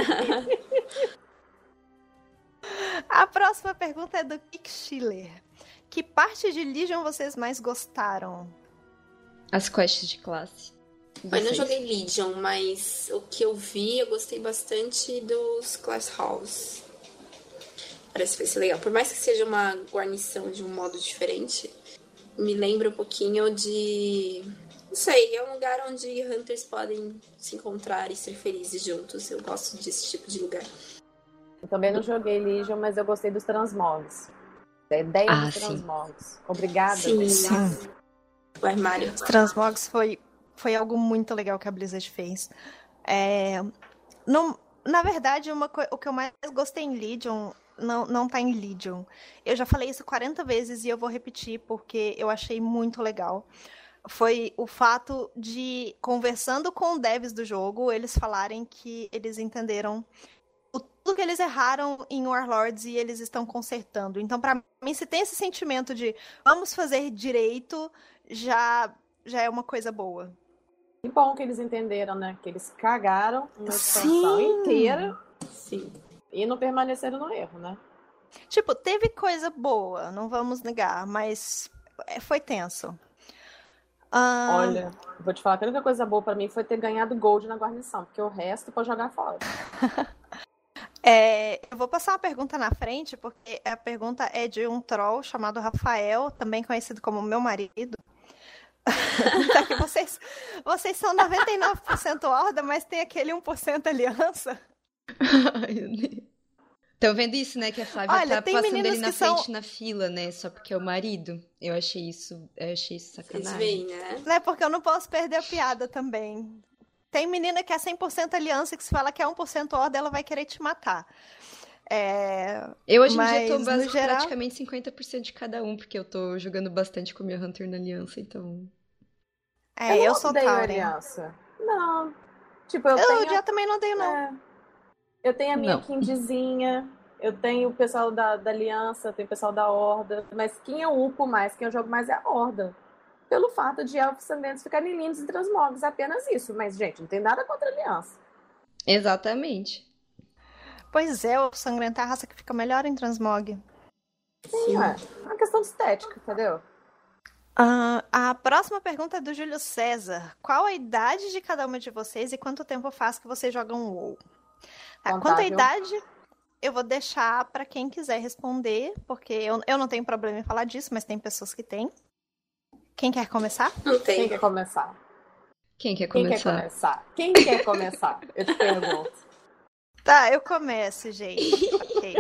A próxima pergunta é do Kick Schiller. Que parte de Legion vocês mais gostaram? As quests de classe. Eu não joguei Legion, mas o que eu vi, eu gostei bastante dos Class Halls. Parece que vai ser legal. Por mais que seja uma guarnição de um modo diferente, me lembra um pouquinho de... Não sei, é um lugar onde hunters podem se encontrar e ser felizes juntos. Eu gosto desse tipo de lugar. Eu também não joguei Legion, mas eu gostei dos transmogs. Da ideia Ah, dos sim. transmogs. Obrigada. Sim, obrigada. sim. O armário. Os Transmogs foi, foi algo muito legal que a Blizzard fez. É, não, na verdade, uma co- o que eu mais gostei em Legion não, não tá em Legion. Eu já falei isso quarenta vezes e eu vou repetir porque eu achei muito legal. Foi o fato de, conversando com devs do jogo, eles falarem que eles entenderam o- tudo que eles eles erraram em Warlords e eles estão consertando. Então, pra mim, se tem esse sentimento de vamos fazer direito, já, já é uma coisa boa. Que bom que eles entenderam, né? Que eles cagaram uma expansão Sim. inteira. Sim. E não permaneceram no erro, né? Tipo, teve coisa boa, não vamos negar, mas foi tenso. Ah, Olha, vou te falar que a única coisa boa pra mim foi ter ganhado Gold na guarnição, porque o resto pode jogar fora. é, eu vou passar uma pergunta na frente, porque a pergunta é de um troll chamado Rafael, também conhecido como meu marido. Tá que vocês, vocês são noventa e nove por cento horda, mas tem aquele um por cento aliança. Ai, meu Deus. Estão vendo isso, né? Que a Flávia Olha, tá tem passando meninos ali na que são- frente na fila, né? Só porque é o marido. Eu achei isso, eu achei isso Vocês sacanagem. veem, né? Né, porque eu não posso perder a piada também. Tem menina que é cem por cento aliança, que se fala que é um por cento horda, ela vai querer te matar. É, Eu hoje em Mas, dia tô no bas- geral- praticamente cinquenta por cento de cada um, porque eu tô jogando bastante com a minha Hunter na aliança, então... é, eu, não sou odeio Tauren. aliança. Não. Tipo, eu, Eu tenho... já também não odeio, não. é, eu tenho a minha Não. Kindzinha, eu tenho o pessoal da, da aliança, eu tenho o pessoal da horda. Mas quem eu upo mais, quem eu jogo mais é a horda. Pelo fato de elfos sangrentos ficarem lindos e transmogos, apenas isso. Mas, gente, não tem nada contra a aliança. Exatamente. Pois é, o sangrento é a raça que fica melhor em transmog. Sim, ué. É uma questão de estética, entendeu? Ah, a próxima pergunta é do Júlio César. Qual a idade de cada uma de vocês e quanto tempo faz que vocês jogam WoW? Tá, quanto à Contável. idade, eu vou deixar para quem quiser responder, porque eu, eu não tenho problema em falar disso, mas tem pessoas que têm. Quem quer começar? Não Quem tem. quer começar? Quem quer Quem quer começar? começar? Quem quer começar? Eu te pergunto. Tá, eu começo, gente. Ok.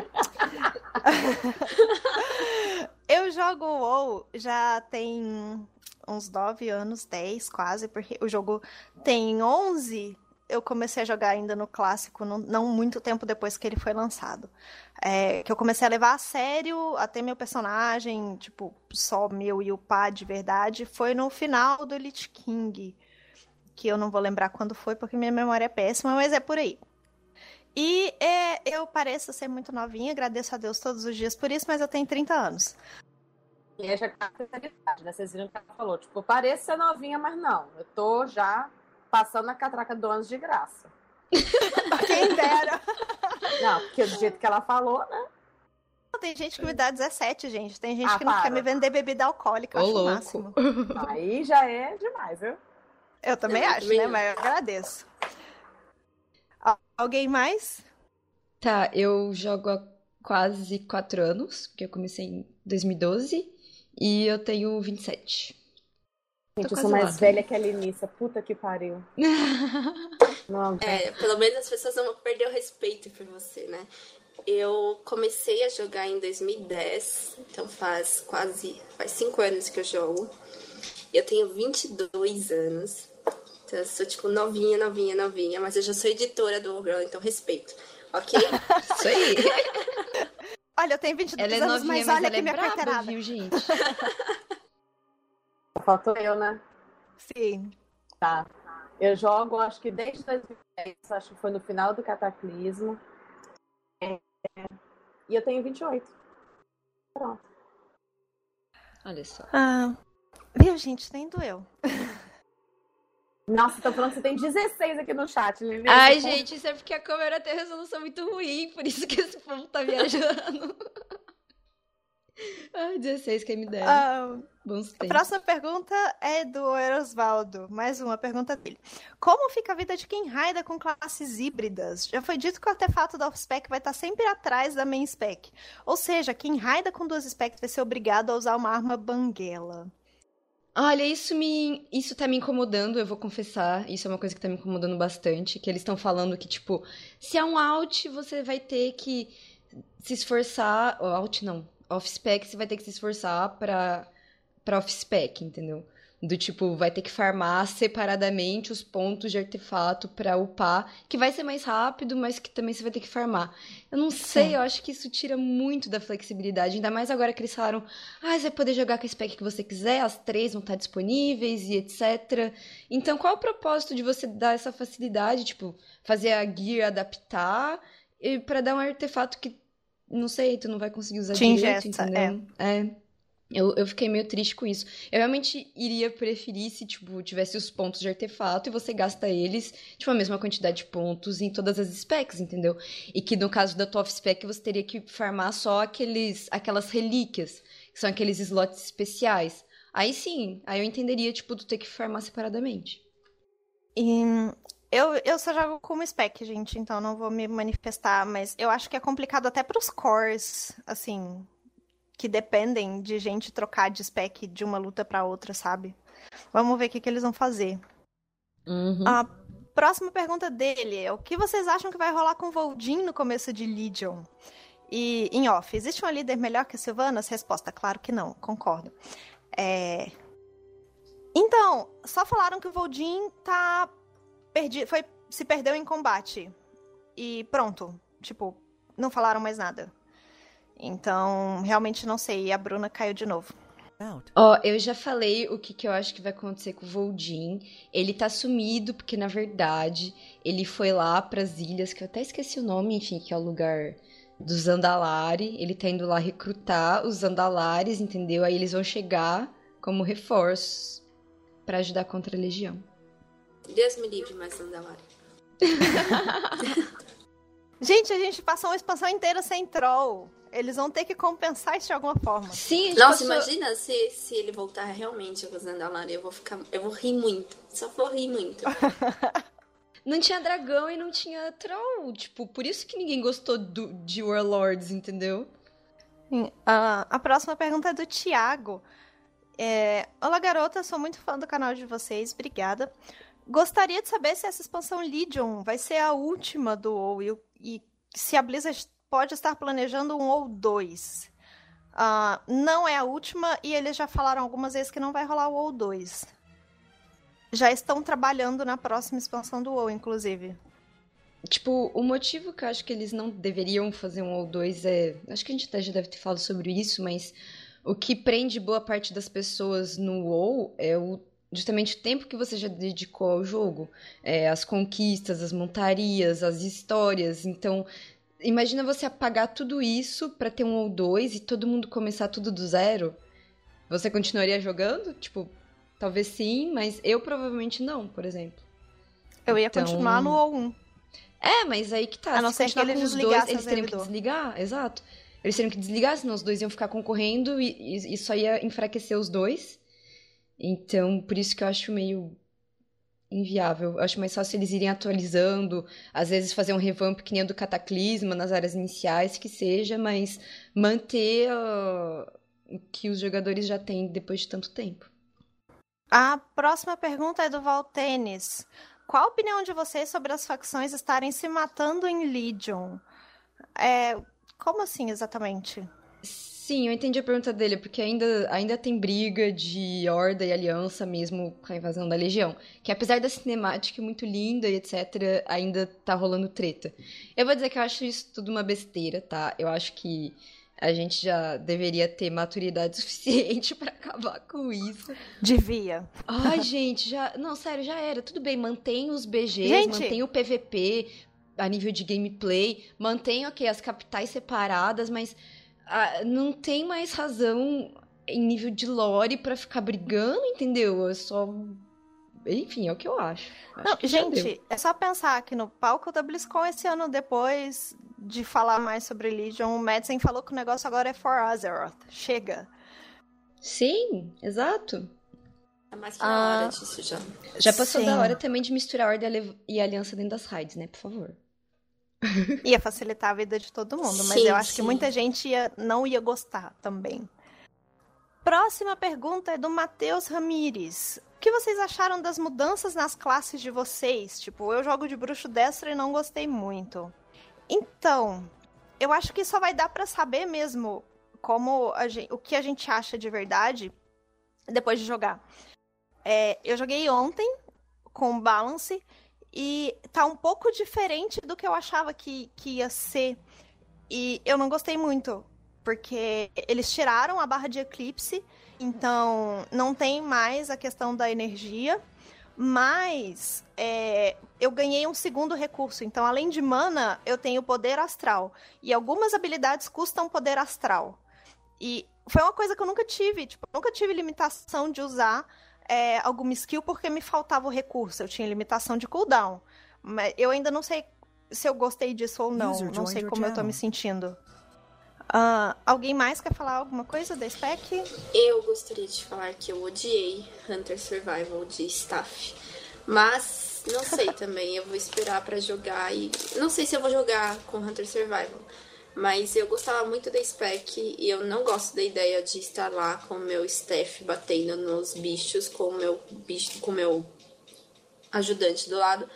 Eu jogo WoW já tem uns nove anos, dez quase, porque o jogo tem onze. Eu comecei a jogar ainda no clássico, não, não muito tempo depois que ele foi lançado. É, que eu comecei a levar a sério, a ter meu personagem, tipo, só meu e o pá de verdade, foi no final do Lich King. Que eu não vou lembrar quando foi, porque minha memória é péssima, mas é por aí. E é, eu pareço ser muito novinha, agradeço a Deus todos os dias por isso, mas eu tenho trinta anos. E aí já tá a especialidade, né? Vocês viram que ela falou, tipo, pareço ser novinha, mas não. Eu tô já passando a catraca do anos de graça. Quem dera. Não, porque do jeito que ela falou, né? Tem gente que me dá dezessete, gente. Tem gente Ah, que não para. quer me vender bebida alcoólica, eu Ô, acho o louco. máximo. Aí já é demais, viu? Eu também Não, acho, também né? não. Mas eu agradeço. Al- Alguém mais? Tá, eu jogo há quase quatro anos, porque eu comecei em dois mil e doze, e eu tenho vinte e sete. Gente, eu quase sou mais lá, tá? velha que a Lenissa. Puta que pariu. Não, É, pelo menos as pessoas não vão perder o respeito por você, né? Eu comecei a jogar em dois mil e dez, então faz quase, faz cinco anos que eu jogo. Eu tenho vinte e dois anos, então eu sou tipo novinha, novinha, novinha, mas eu já sou editora do Girl, então respeito, ok? Isso aí. Olha, eu tenho vinte e dois Ela é anos, novinha, mas mas olha ela aqui é minha braba, carteirada. viu, gente? faltou eu, né? Sim. Tá. Eu jogo, acho que desde dois mil e dez, acho que foi no final do Cataclismo. É, E eu tenho vinte e oito. Pronto. Olha só. Ah, viu, gente? Nem doeu. Nossa, tô falando que você tem dezesseis aqui no chat, Lili. Ai, Você gente, isso é porque a câmera tem resolução muito ruim, por isso que esse povo tá viajando. Ai, dezesseis, quem me dera. Ah, Bons a tempos. próxima pergunta é do Erosvaldo. Mais uma pergunta dele. Como fica a vida de quem raida com classes híbridas? Já foi dito que o artefato da off-spec vai estar sempre atrás da main spec. Ou seja, quem raida com duas specs vai ser obrigado a usar uma arma banguela. Olha, isso me, isso tá me incomodando, eu vou confessar. Isso é uma coisa que tá me incomodando bastante. Que eles estão falando que, tipo, se é um out, você vai ter que se esforçar. Oh, out não. Off-spec, você vai ter que se esforçar pra, pra off-spec, entendeu? Do tipo, vai ter que farmar separadamente os pontos de artefato pra upar, que vai ser mais rápido, mas que também você vai ter que farmar. Eu não sei, Sim. eu acho que isso tira muito da flexibilidade, ainda mais agora que eles falaram, ah, você vai poder jogar com a spec que você quiser, as três vão estar disponíveis e etcétera. Então, qual é o propósito de você dar essa facilidade, tipo, fazer a gear adaptar e pra dar um artefato que, não sei, tu não vai conseguir usar Te direito, ingesta, entendeu? É. é. Eu, eu fiquei meio triste com isso. Eu realmente iria preferir se, tipo, tivesse os pontos de artefato e você gasta eles, tipo, a mesma quantidade de pontos em todas as specs, entendeu? E que no caso da tua off-spec você teria que farmar só aqueles, aquelas relíquias, que são aqueles slots especiais. Aí sim, aí eu entenderia, tipo, tu ter que farmar separadamente. E eu, eu só jogo como spec, gente, então não vou me manifestar, mas eu acho que é complicado até pros cores, assim, que dependem de gente trocar de spec de uma luta pra outra, sabe? Vamos ver o que, que eles vão fazer. Uhum. A próxima pergunta dele é: o que vocês acham que vai rolar com o Voldin no começo de Legion? E em off, existe uma líder melhor que a Sylvanas? Resposta: claro que não, concordo. É... Então, só falaram que o Voldin tá perdi... Foi... se perdeu em combate. E pronto. Tipo, não falaram mais nada. Então, realmente não sei. E a Bruna caiu de novo. Ó, eu já falei o que, que eu acho que vai acontecer com o Voldin. Ele tá sumido porque, na verdade, ele foi lá pras ilhas, que eu até esqueci o nome, enfim, que é o lugar dos Zandalari. Ele tá indo lá recrutar os Zandalares, entendeu? Aí eles vão chegar como reforços pra ajudar contra a Legião. Deus me livre, mais Zandalari. Gente, a gente passou uma expansão inteira sem troll. Eles vão ter que compensar isso de alguma forma. Sim, a gente Nossa, passou... imagina se, se ele voltar realmente com o Zandalari. Eu vou ficar. Eu vou rir muito. Só vou rir muito. Não tinha dragão e não tinha troll. Tipo, por isso que ninguém gostou do, de Warlords, entendeu? Sim, a, a próxima pergunta é do Thiago. É, Olá, garota, sou muito fã do canal de vocês, obrigada. Gostaria de saber se essa expansão Legion vai ser a última do WoW e, e se a Blizzard pode estar planejando um WoW dois. Uh, não é a última e eles já falaram algumas vezes que não vai rolar o WoW dois. Já estão trabalhando na próxima expansão do WoW, inclusive. Tipo, o motivo que eu acho que eles não deveriam fazer um WoW dois é... Acho que a gente até já deve ter falado sobre isso, mas o que prende boa parte das pessoas no WoW é o, justamente o tempo que você já dedicou ao jogo. É, as conquistas, as montarias, as histórias. Então, imagina você apagar tudo isso pra ter um WoW dois e todo mundo começar tudo do zero. Você continuaria jogando? Tipo, talvez sim, mas eu provavelmente não, por exemplo. Eu ia Então... continuar no WoW um. É, mas aí que tá. A não se ser que continuar eles com os dois, desligassem eles o teriam que servidor. desligar, exato. Eles teriam que desligar, senão os dois iam ficar concorrendo e, e, e só ia enfraquecer os dois. Então, por isso que eu acho meio inviável. Eu acho mais fácil eles irem atualizando, às vezes fazer um revamp que nem o do Cataclisma nas áreas iniciais, que seja, mas manter uh, o que os jogadores já têm depois de tanto tempo. A próxima pergunta é do Valtenes. Qual a opinião de vocês sobre as facções estarem se matando em Legion? É, como assim, exatamente? Sim, eu entendi a pergunta dele, porque ainda, ainda tem briga de Horda e Aliança mesmo com a invasão da Legião. Que apesar da cinemática muito linda e etcétera, ainda tá rolando treta. Eu vou dizer que eu acho isso tudo uma besteira, tá? Eu acho que a gente já deveria ter maturidade suficiente pra acabar com isso. Devia. Ai, gente, já... Não, sério, já era. Tudo bem, mantém os B Gs, Gente... mantém o P V P a nível de gameplay, mantém, ok, as capitais separadas, mas ah, não tem mais razão em nível de lore pra ficar brigando, entendeu? É só... Enfim, é o que eu acho. acho Não, que já gente, deu. é só pensar que no palco da BlizzCon esse ano, depois de falar mais sobre Legion, o Madsen falou que o negócio agora é For Azeroth. Chega. Sim, exato. Tá mais que na hora Ah, disso já. Já passou sim. da hora também de misturar Horda e Aliança dentro das raids, né? Por favor. Ia facilitar a vida de todo mundo, mas Sim, eu acho sim. que muita gente ia, não ia gostar também. Próxima pergunta é do Matheus Ramires. O que vocês acharam das mudanças nas classes de vocês? Tipo, eu jogo de bruxo destro e não gostei muito. Então, eu acho que só vai dar pra saber mesmo como a gente, o que a gente acha de verdade depois de jogar. É, eu joguei ontem com balance e tá um pouco diferente do que eu achava que, que ia ser. E eu não gostei muito, porque eles tiraram a barra de eclipse, então não tem mais a questão da energia, Mas é, eu ganhei um segundo recurso. Então, além de mana, eu tenho poder astral. E algumas habilidades custam poder astral. E foi uma coisa que eu nunca tive. Tipo, eu nunca tive limitação de usar é, alguma skill porque me faltava o recurso. Eu tinha limitação de cooldown. Mas eu ainda não sei se eu gostei disso ou não. Não sei como eu tô me sentindo. Uh, alguém mais quer falar alguma coisa da spec? Eu gostaria de falar que eu odiei Hunter Survival de staff. Mas, não sei também, eu vou esperar pra jogar e... Não sei se eu vou jogar com Hunter Survival. Mas eu gostava muito da spec e eu não gosto da ideia de estar lá com o meu staff batendo nos bichos com o meu, bicho, com o meu ajudante do lado.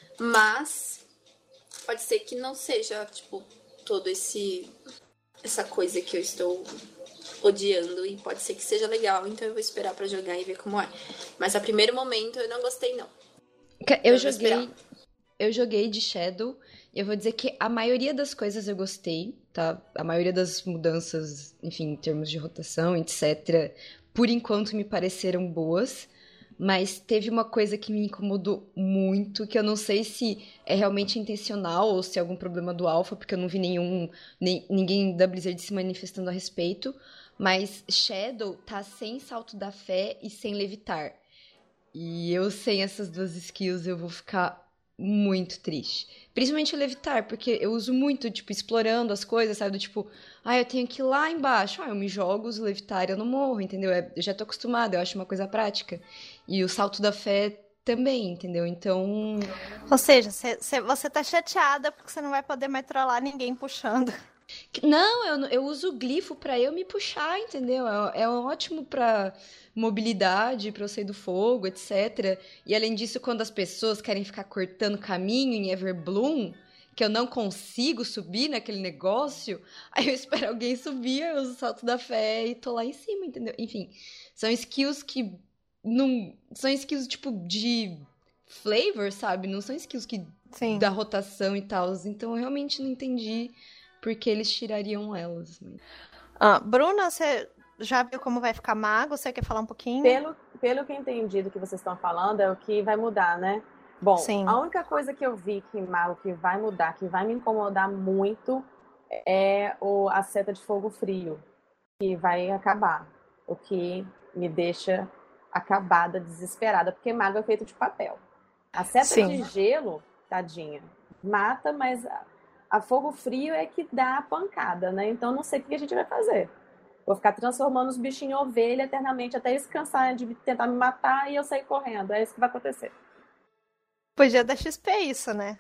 Mas, pode ser que não seja, tipo, todo esse... essa coisa que eu estou odiando e pode ser que seja legal, então eu vou esperar pra jogar e ver como é. Mas a primeiro momento eu não gostei, não. Eu, eu joguei eu joguei de Shadow e eu vou dizer que a maioria das coisas eu gostei, tá? A maioria das mudanças, enfim, em termos de rotação, etcétera, por enquanto me pareceram boas. Mas teve uma coisa que me incomodou muito, que eu não sei se é realmente intencional ou se é algum problema do Alpha, porque eu não vi nenhum nem, ninguém da Blizzard se manifestando a respeito, mas Shadow tá sem salto da fé e sem levitar. E eu sem essas duas skills eu vou ficar muito triste. Principalmente o levitar, porque eu uso muito, tipo, explorando as coisas, sabe? Do tipo, ah, eu tenho que ir lá embaixo. Ah, eu me jogo, uso levitar e eu não morro, entendeu? Eu já tô acostumada, eu acho uma coisa prática. E o salto da fé também, entendeu? Então... Ou seja, cê, cê, você tá chateada porque você não vai poder mais trollar ninguém puxando. Não, eu, eu uso o glifo pra eu me puxar, entendeu? É, é ótimo pra mobilidade, pra eu sair do fogo, etcétera. E além disso, quando as pessoas querem ficar cortando caminho em Everbloom, que eu não consigo subir naquele negócio, aí eu espero alguém subir, eu uso o salto da fé e tô lá em cima, entendeu? Enfim, são skills que não... São skills, tipo, de flavor, sabe? Não são skills que Sim. da rotação e tal. Então eu realmente não entendi porque eles tirariam elas. Né? Ah, Bruna, você já viu como vai ficar mago? Você quer falar um pouquinho? Pelo, pelo que eu entendi do que vocês estão falando, é o que vai mudar, né? Bom, Sim. A única coisa que eu vi que mago que vai mudar, que vai me incomodar muito, é o, a seta de fogo frio, que vai acabar. O que me deixa acabada, desesperada, porque mago é feito de papel. A seta Sim. de gelo, tadinha, mata, mas... A fogo frio é que dá a pancada, né? Então, não sei o que a gente vai fazer. Vou ficar transformando os bichinhos em ovelha eternamente até eles cansarem de tentar me matar e eu sair correndo. É isso que vai acontecer. Podia dar X P isso, né?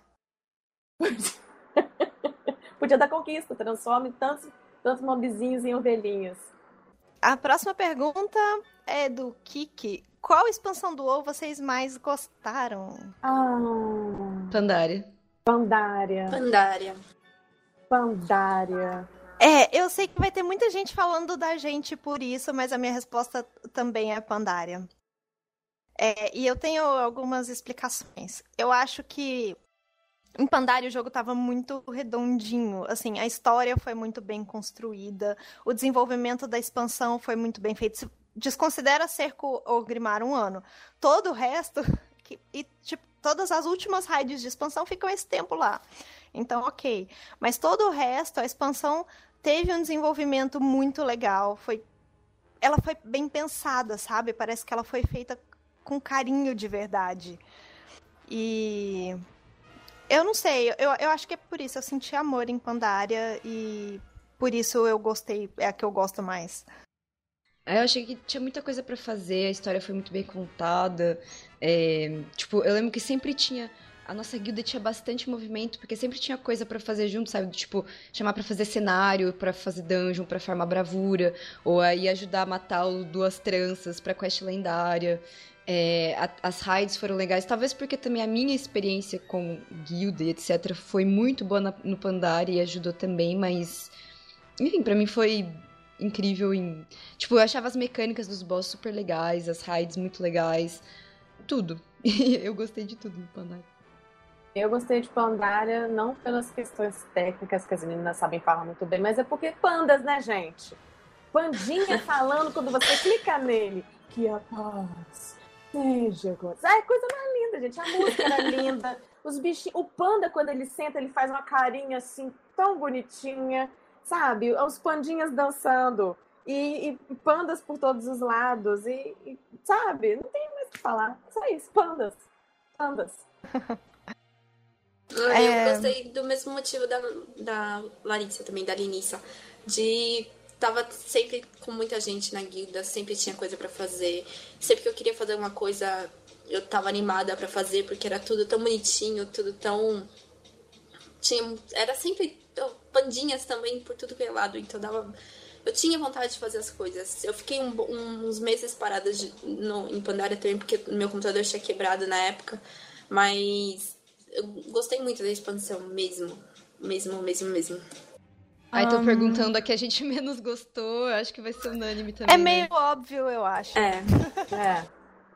Podia dar conquista. Transforme tantos, tantos mobzinhos em ovelhinhas. A próxima pergunta é do Kiki. Qual expansão do WoW vocês mais gostaram? Ah... Pandaria. Pandaria. Pandaria. Pandaria. É, eu sei que vai ter muita gente falando da gente por isso, mas a minha resposta também é Pandaria. É, e eu tenho algumas explicações. Eu acho que em Pandaria o jogo estava muito redondinho. Assim, a história foi muito bem construída, o desenvolvimento da expansão foi muito bem feito. Desconsidera Cerco Orgrimmar um ano. Todo o resto... Que, e, tipo, todas as últimas raids de expansão ficam esse tempo lá. Então, ok. Mas todo o resto, a expansão teve um desenvolvimento muito legal. Foi, ela foi bem pensada, sabe? Parece que ela foi feita com carinho de verdade. E... Eu não sei. Eu, eu acho que é por isso. Eu senti amor em Pandaria e por isso eu gostei. É a que eu gosto mais. Eu achei que tinha muita coisa pra fazer, a história foi muito bem contada. É, tipo, eu lembro que sempre tinha... A nossa guilda tinha bastante movimento, porque sempre tinha coisa pra fazer junto, sabe? Tipo, chamar pra fazer cenário, pra fazer dungeon, pra farmar bravura, ou aí ajudar a matar o Duas Tranças pra quest lendária. É, a, as raids foram legais, talvez porque também a minha experiência com guilda e etcétera foi muito boa na, no Pandaria e ajudou também, mas... Enfim, pra mim foi... incrível em... Tipo, eu achava as mecânicas dos boss super legais, as raids muito legais, tudo. Eu gostei de tudo no Pandaria. Eu gostei de Pandaria, não pelas questões técnicas que as meninas sabem falar muito bem, mas é porque pandas, né, gente? Pandinha falando quando você clica nele. Que a paz, Ai, Jesus. Ai, coisa mais linda, gente. A música era linda. Os bichinhos. O panda, quando ele senta, ele faz uma carinha assim, tão bonitinha. Sabe? Os pandinhas dançando. E, e pandas por todos os lados. E, e, sabe? Não tem mais o que falar. Só isso. Pandas. Pandas. É... Eu gostei do mesmo motivo da, da Larissa também, da Linissa. De... Tava sempre com muita gente na guilda, sempre tinha coisa pra fazer. Sempre que eu queria fazer uma coisa, eu tava animada pra fazer, porque era tudo tão bonitinho, tudo tão... Tinha... Era sempre pandinhas também por tudo que é lado, então dava... Eu tinha vontade de fazer as coisas. Eu fiquei um, uns meses parada de, no, em Pandaria também, porque meu computador tinha quebrado na época. Mas eu gostei muito da expansão mesmo. Mesmo, mesmo, mesmo. Aí tô Um, perguntando a que a gente menos gostou, eu acho que vai ser unânime também, É meio né? óbvio, eu acho. É. É.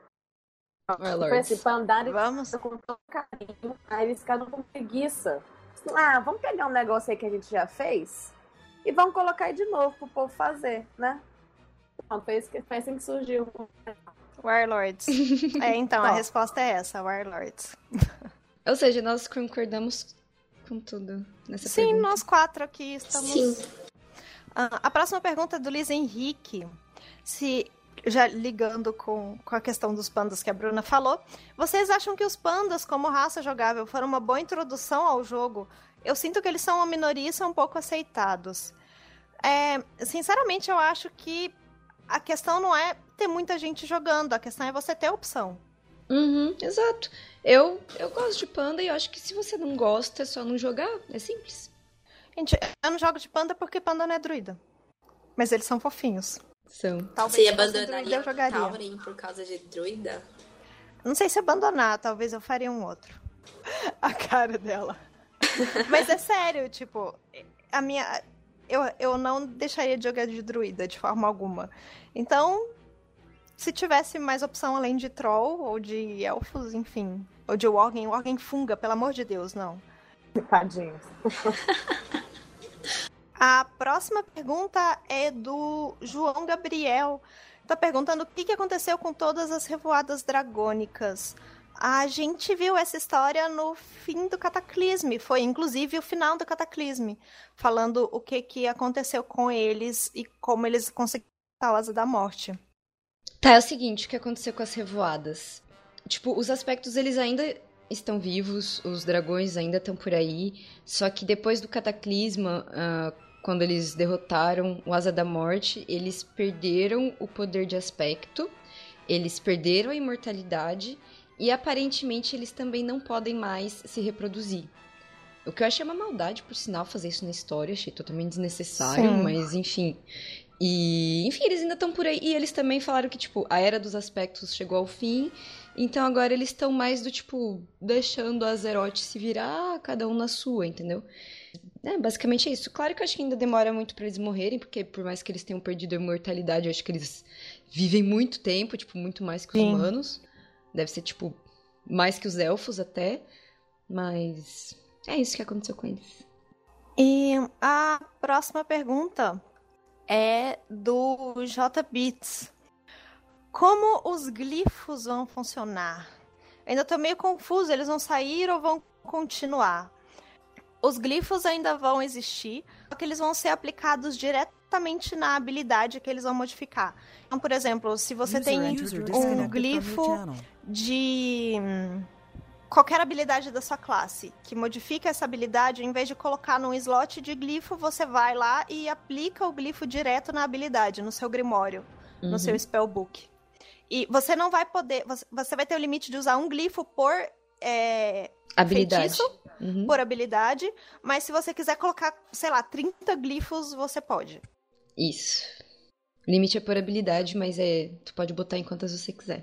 Warlords. Foi assim, Pandaria Vamos. com todo carinho. Aí eles ficaram com preguiça. Ah, vamos pegar um negócio aí que a gente já fez e vamos colocar aí de novo pro povo fazer, né? Não, foi, isso que, foi assim que surgiu. Warlords. É, então, a Tá. resposta é essa, Warlords. Ou seja, nós concordamos com tudo nessa Sim, pergunta. nós quatro aqui estamos... Sim. Ah, a próxima pergunta é do Luiz Henrique. Se, já ligando com, com a questão dos pandas que a Bruna falou, vocês acham que os pandas, como raça jogável, foram uma boa introdução ao jogo? Eu sinto que eles são uma minoria e são um pouco aceitados. É, sinceramente, eu acho que a questão não é ter muita gente jogando, a questão é você ter opção. Uhum, exato. Eu, eu gosto de panda e eu acho que se você não gosta, é só não jogar. É simples. Gente, eu não jogo de panda porque panda não é druida. Mas eles são fofinhos. São. Talvez Você se fosse druida, abandonaria eu jogaria. Tauren por causa de druida? Não sei se abandonar, talvez eu faria um outro. A cara dela. Mas é sério, tipo, a minha... Eu, eu não deixaria de jogar de druida de forma alguma. Então, se tivesse mais opção além de troll ou de elfos, enfim. Ou de Worgen, Worgen funga, pelo amor de Deus, não. Tadinhos. A próxima pergunta é do João Gabriel. Tá perguntando o que que aconteceu com todas as revoadas dragônicas. A gente viu essa história no fim do Cataclisme. Foi, inclusive, o final do Cataclisme. Falando o que que aconteceu com eles e como eles conseguiram a Asa da Morte. Tá, é o seguinte, o que aconteceu com as revoadas? Tipo, os aspectos, eles ainda estão vivos, os dragões ainda estão por aí, só que depois do Cataclisma, uh, quando eles derrotaram o Asa da Morte, eles perderam o poder de aspecto, eles perderam a imortalidade e aparentemente eles também não podem mais se reproduzir. O que eu achei uma maldade, por sinal, fazer isso na história, achei totalmente desnecessário, Sim. mas enfim. E, enfim, eles ainda estão por aí. E eles também falaram que, tipo, a Era dos Aspectos chegou ao fim. Então agora eles estão mais do, tipo, deixando a Azeroth se virar, cada um na sua, entendeu? É, basicamente é isso. Claro que eu acho que ainda demora muito pra eles morrerem, porque por mais que eles tenham perdido a imortalidade, eu acho que eles vivem muito tempo, tipo, muito mais que os Sim. humanos. Deve ser, tipo, mais que os elfos até. Mas é isso que aconteceu com eles. E a próxima pergunta é do J Beats. Como os glifos vão funcionar? Ainda tô meio confuso, eles vão sair ou vão continuar? Os glifos ainda vão existir, só que eles vão ser aplicados diretamente na habilidade que eles vão modificar. Então, por exemplo, se você tem um glifo de hum, qualquer habilidade da sua classe que modifica essa habilidade, em vez de colocar num slot de glifo, você vai lá e aplica o glifo direto na habilidade, no seu grimório, Uhum. no seu spellbook. E você não vai poder... Você, você vai ter o limite de usar um glifo por é, Habilidade. feitiço, Uhum. por habilidade, mas se você quiser colocar, sei lá, trinta glifos, você pode. Isso. O limite é por habilidade, mas é, tu pode botar em quantas você quiser.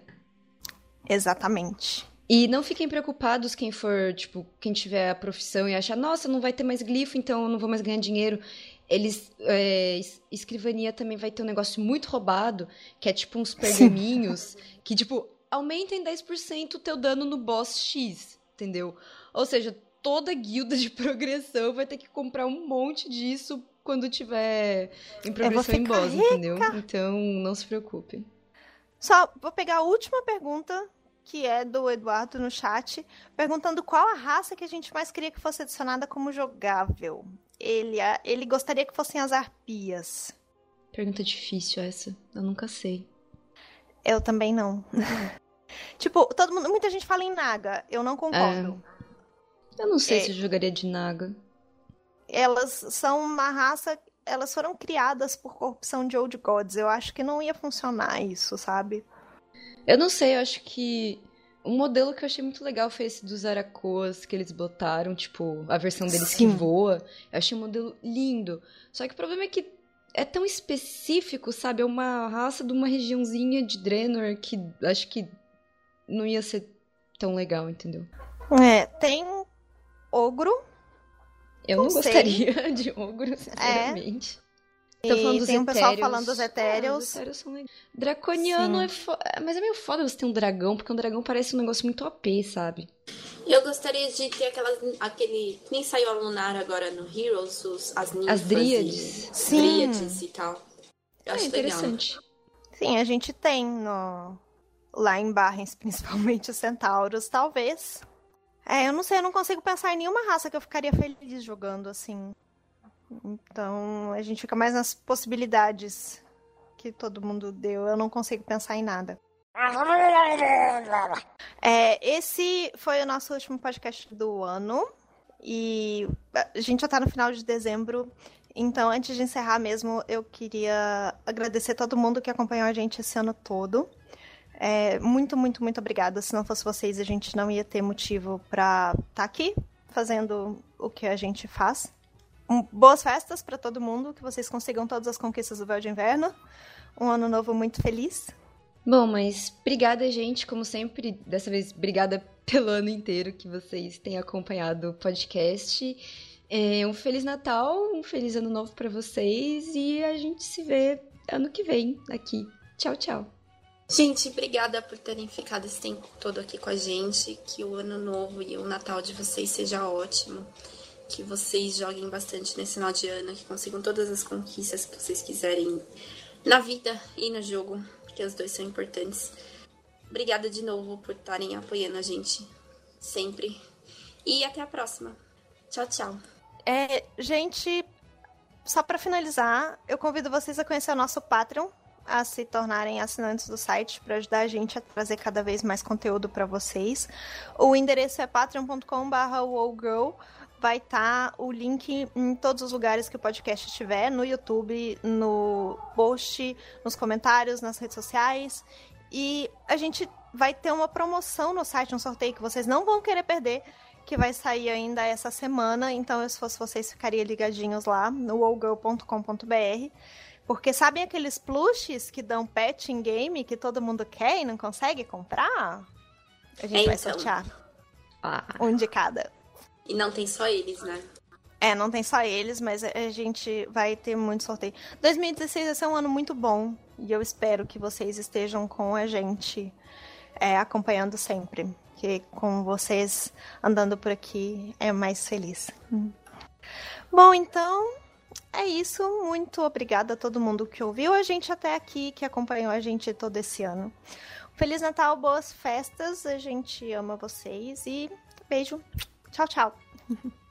Exatamente. E não fiquem preocupados quem for, tipo, quem tiver a profissão e achar, nossa, não vai ter mais glifo, então eu não vou mais ganhar dinheiro. Eles, é, es- escrivania também vai ter um negócio muito roubado, que é tipo uns pergaminhos, que, tipo, aumentem dez por cento o teu dano no boss X, entendeu? Ou seja, toda guilda de progressão vai ter que comprar um monte disso quando tiver em progressão em ficar boss, entendeu? Então, não se preocupe. Só vou pegar a última pergunta, que é do Eduardo no chat, perguntando qual a raça que a gente mais queria que fosse adicionada como jogável. Ele, ele gostaria que fossem as arpias. Pergunta difícil essa, eu nunca sei. Eu também não. Tipo, todo mundo, muita gente fala em Naga, eu não concordo. É, eu não sei é, se eu jogaria de Naga. Elas são uma raça, elas foram criadas por corrupção de Old Gods. Eu acho que não ia funcionar isso, sabe? Eu não sei, eu acho que o modelo que eu achei muito legal foi esse dos Arakoas que eles botaram, tipo, a versão deles Sim. que voa. Eu achei um modelo lindo. Só que o problema é que é tão específico, sabe? É uma raça de uma regiãozinha de Draenor que acho que não ia ser tão legal, entendeu? É, tem ogro. Eu não, não gostaria de ogro, sinceramente. É. Tô falando dos tem um etéreos. pessoal falando dos etéreos. Ah, os etéreos são legais. Draconiano Sim. é foda. Mas é meio foda você ter um dragão, porque um dragão parece um negócio muito O P, sabe? Eu gostaria de ter aquelas, aquele... Nem saiu a Lunar agora no Heroes, os, as ninfas. As dríades. E, Sim. Dríades e tal. Eu é acho interessante. Legal. Sim, a gente tem no... lá em Barrens, principalmente os centauros, talvez. É, eu não sei, eu não consigo pensar em nenhuma raça que eu ficaria feliz jogando, assim. Então, a gente fica mais nas possibilidades que todo mundo deu. Eu não consigo pensar em nada. É, esse foi o nosso último podcast do ano. E a gente já tá no final de dezembro. Então, antes de encerrar mesmo, eu queria agradecer todo mundo que acompanhou a gente esse ano todo. É, muito, muito, muito obrigada. Se não fosse vocês, a gente não ia ter motivo pra estar aqui fazendo o que a gente faz. Um, boas festas pra todo mundo, que vocês consigam todas as conquistas do Véu de Inverno. Um ano novo muito feliz. Bom, mas obrigada, gente, como sempre. Dessa vez, obrigada pelo ano inteiro que vocês têm acompanhado o podcast. É, um Feliz Natal, um Feliz Ano Novo pra vocês e a gente se vê ano que vem aqui. Tchau, tchau. Gente, obrigada por terem ficado esse tempo todo aqui com a gente. Que o ano novo e o Natal de vocês seja ótimo. Que vocês joguem bastante nesse final de ano, que consigam todas as conquistas que vocês quiserem na vida e no jogo, porque os dois são importantes. Obrigada de novo por estarem apoiando a gente sempre. E até a próxima. Tchau, tchau. É, gente, só para finalizar, eu convido vocês a conhecer o nosso Patreon, a se tornarem assinantes do site para ajudar a gente a trazer cada vez mais conteúdo para vocês. O endereço é patreon ponto com barra wowgirl. Vai estar tá o link em todos os lugares que o podcast estiver, no YouTube, no post, nos comentários, nas redes sociais. E a gente vai ter uma promoção no site, um sorteio que vocês não vão querer perder, que vai sair ainda essa semana. Então, se fosse vocês, ficariam ligadinhos lá no wowgirl ponto com ponto br. Porque sabem aqueles plushes que dão pet em game que todo mundo quer e não consegue comprar? A gente então. vai sortear ah. um de cada. E não tem só eles, né? É, não tem só eles, mas a gente vai ter muito sorteio. dois mil e dezesseis vai ser um ano muito bom. E eu espero que vocês estejam com a gente, é, acompanhando sempre. Que com vocês andando por aqui é mais feliz. Hum. Bom, então, é isso. Muito obrigada a todo mundo que ouviu a gente até aqui, que acompanhou a gente todo esse ano. Feliz Natal, boas festas. A gente ama vocês e beijo. Tchau, tchau.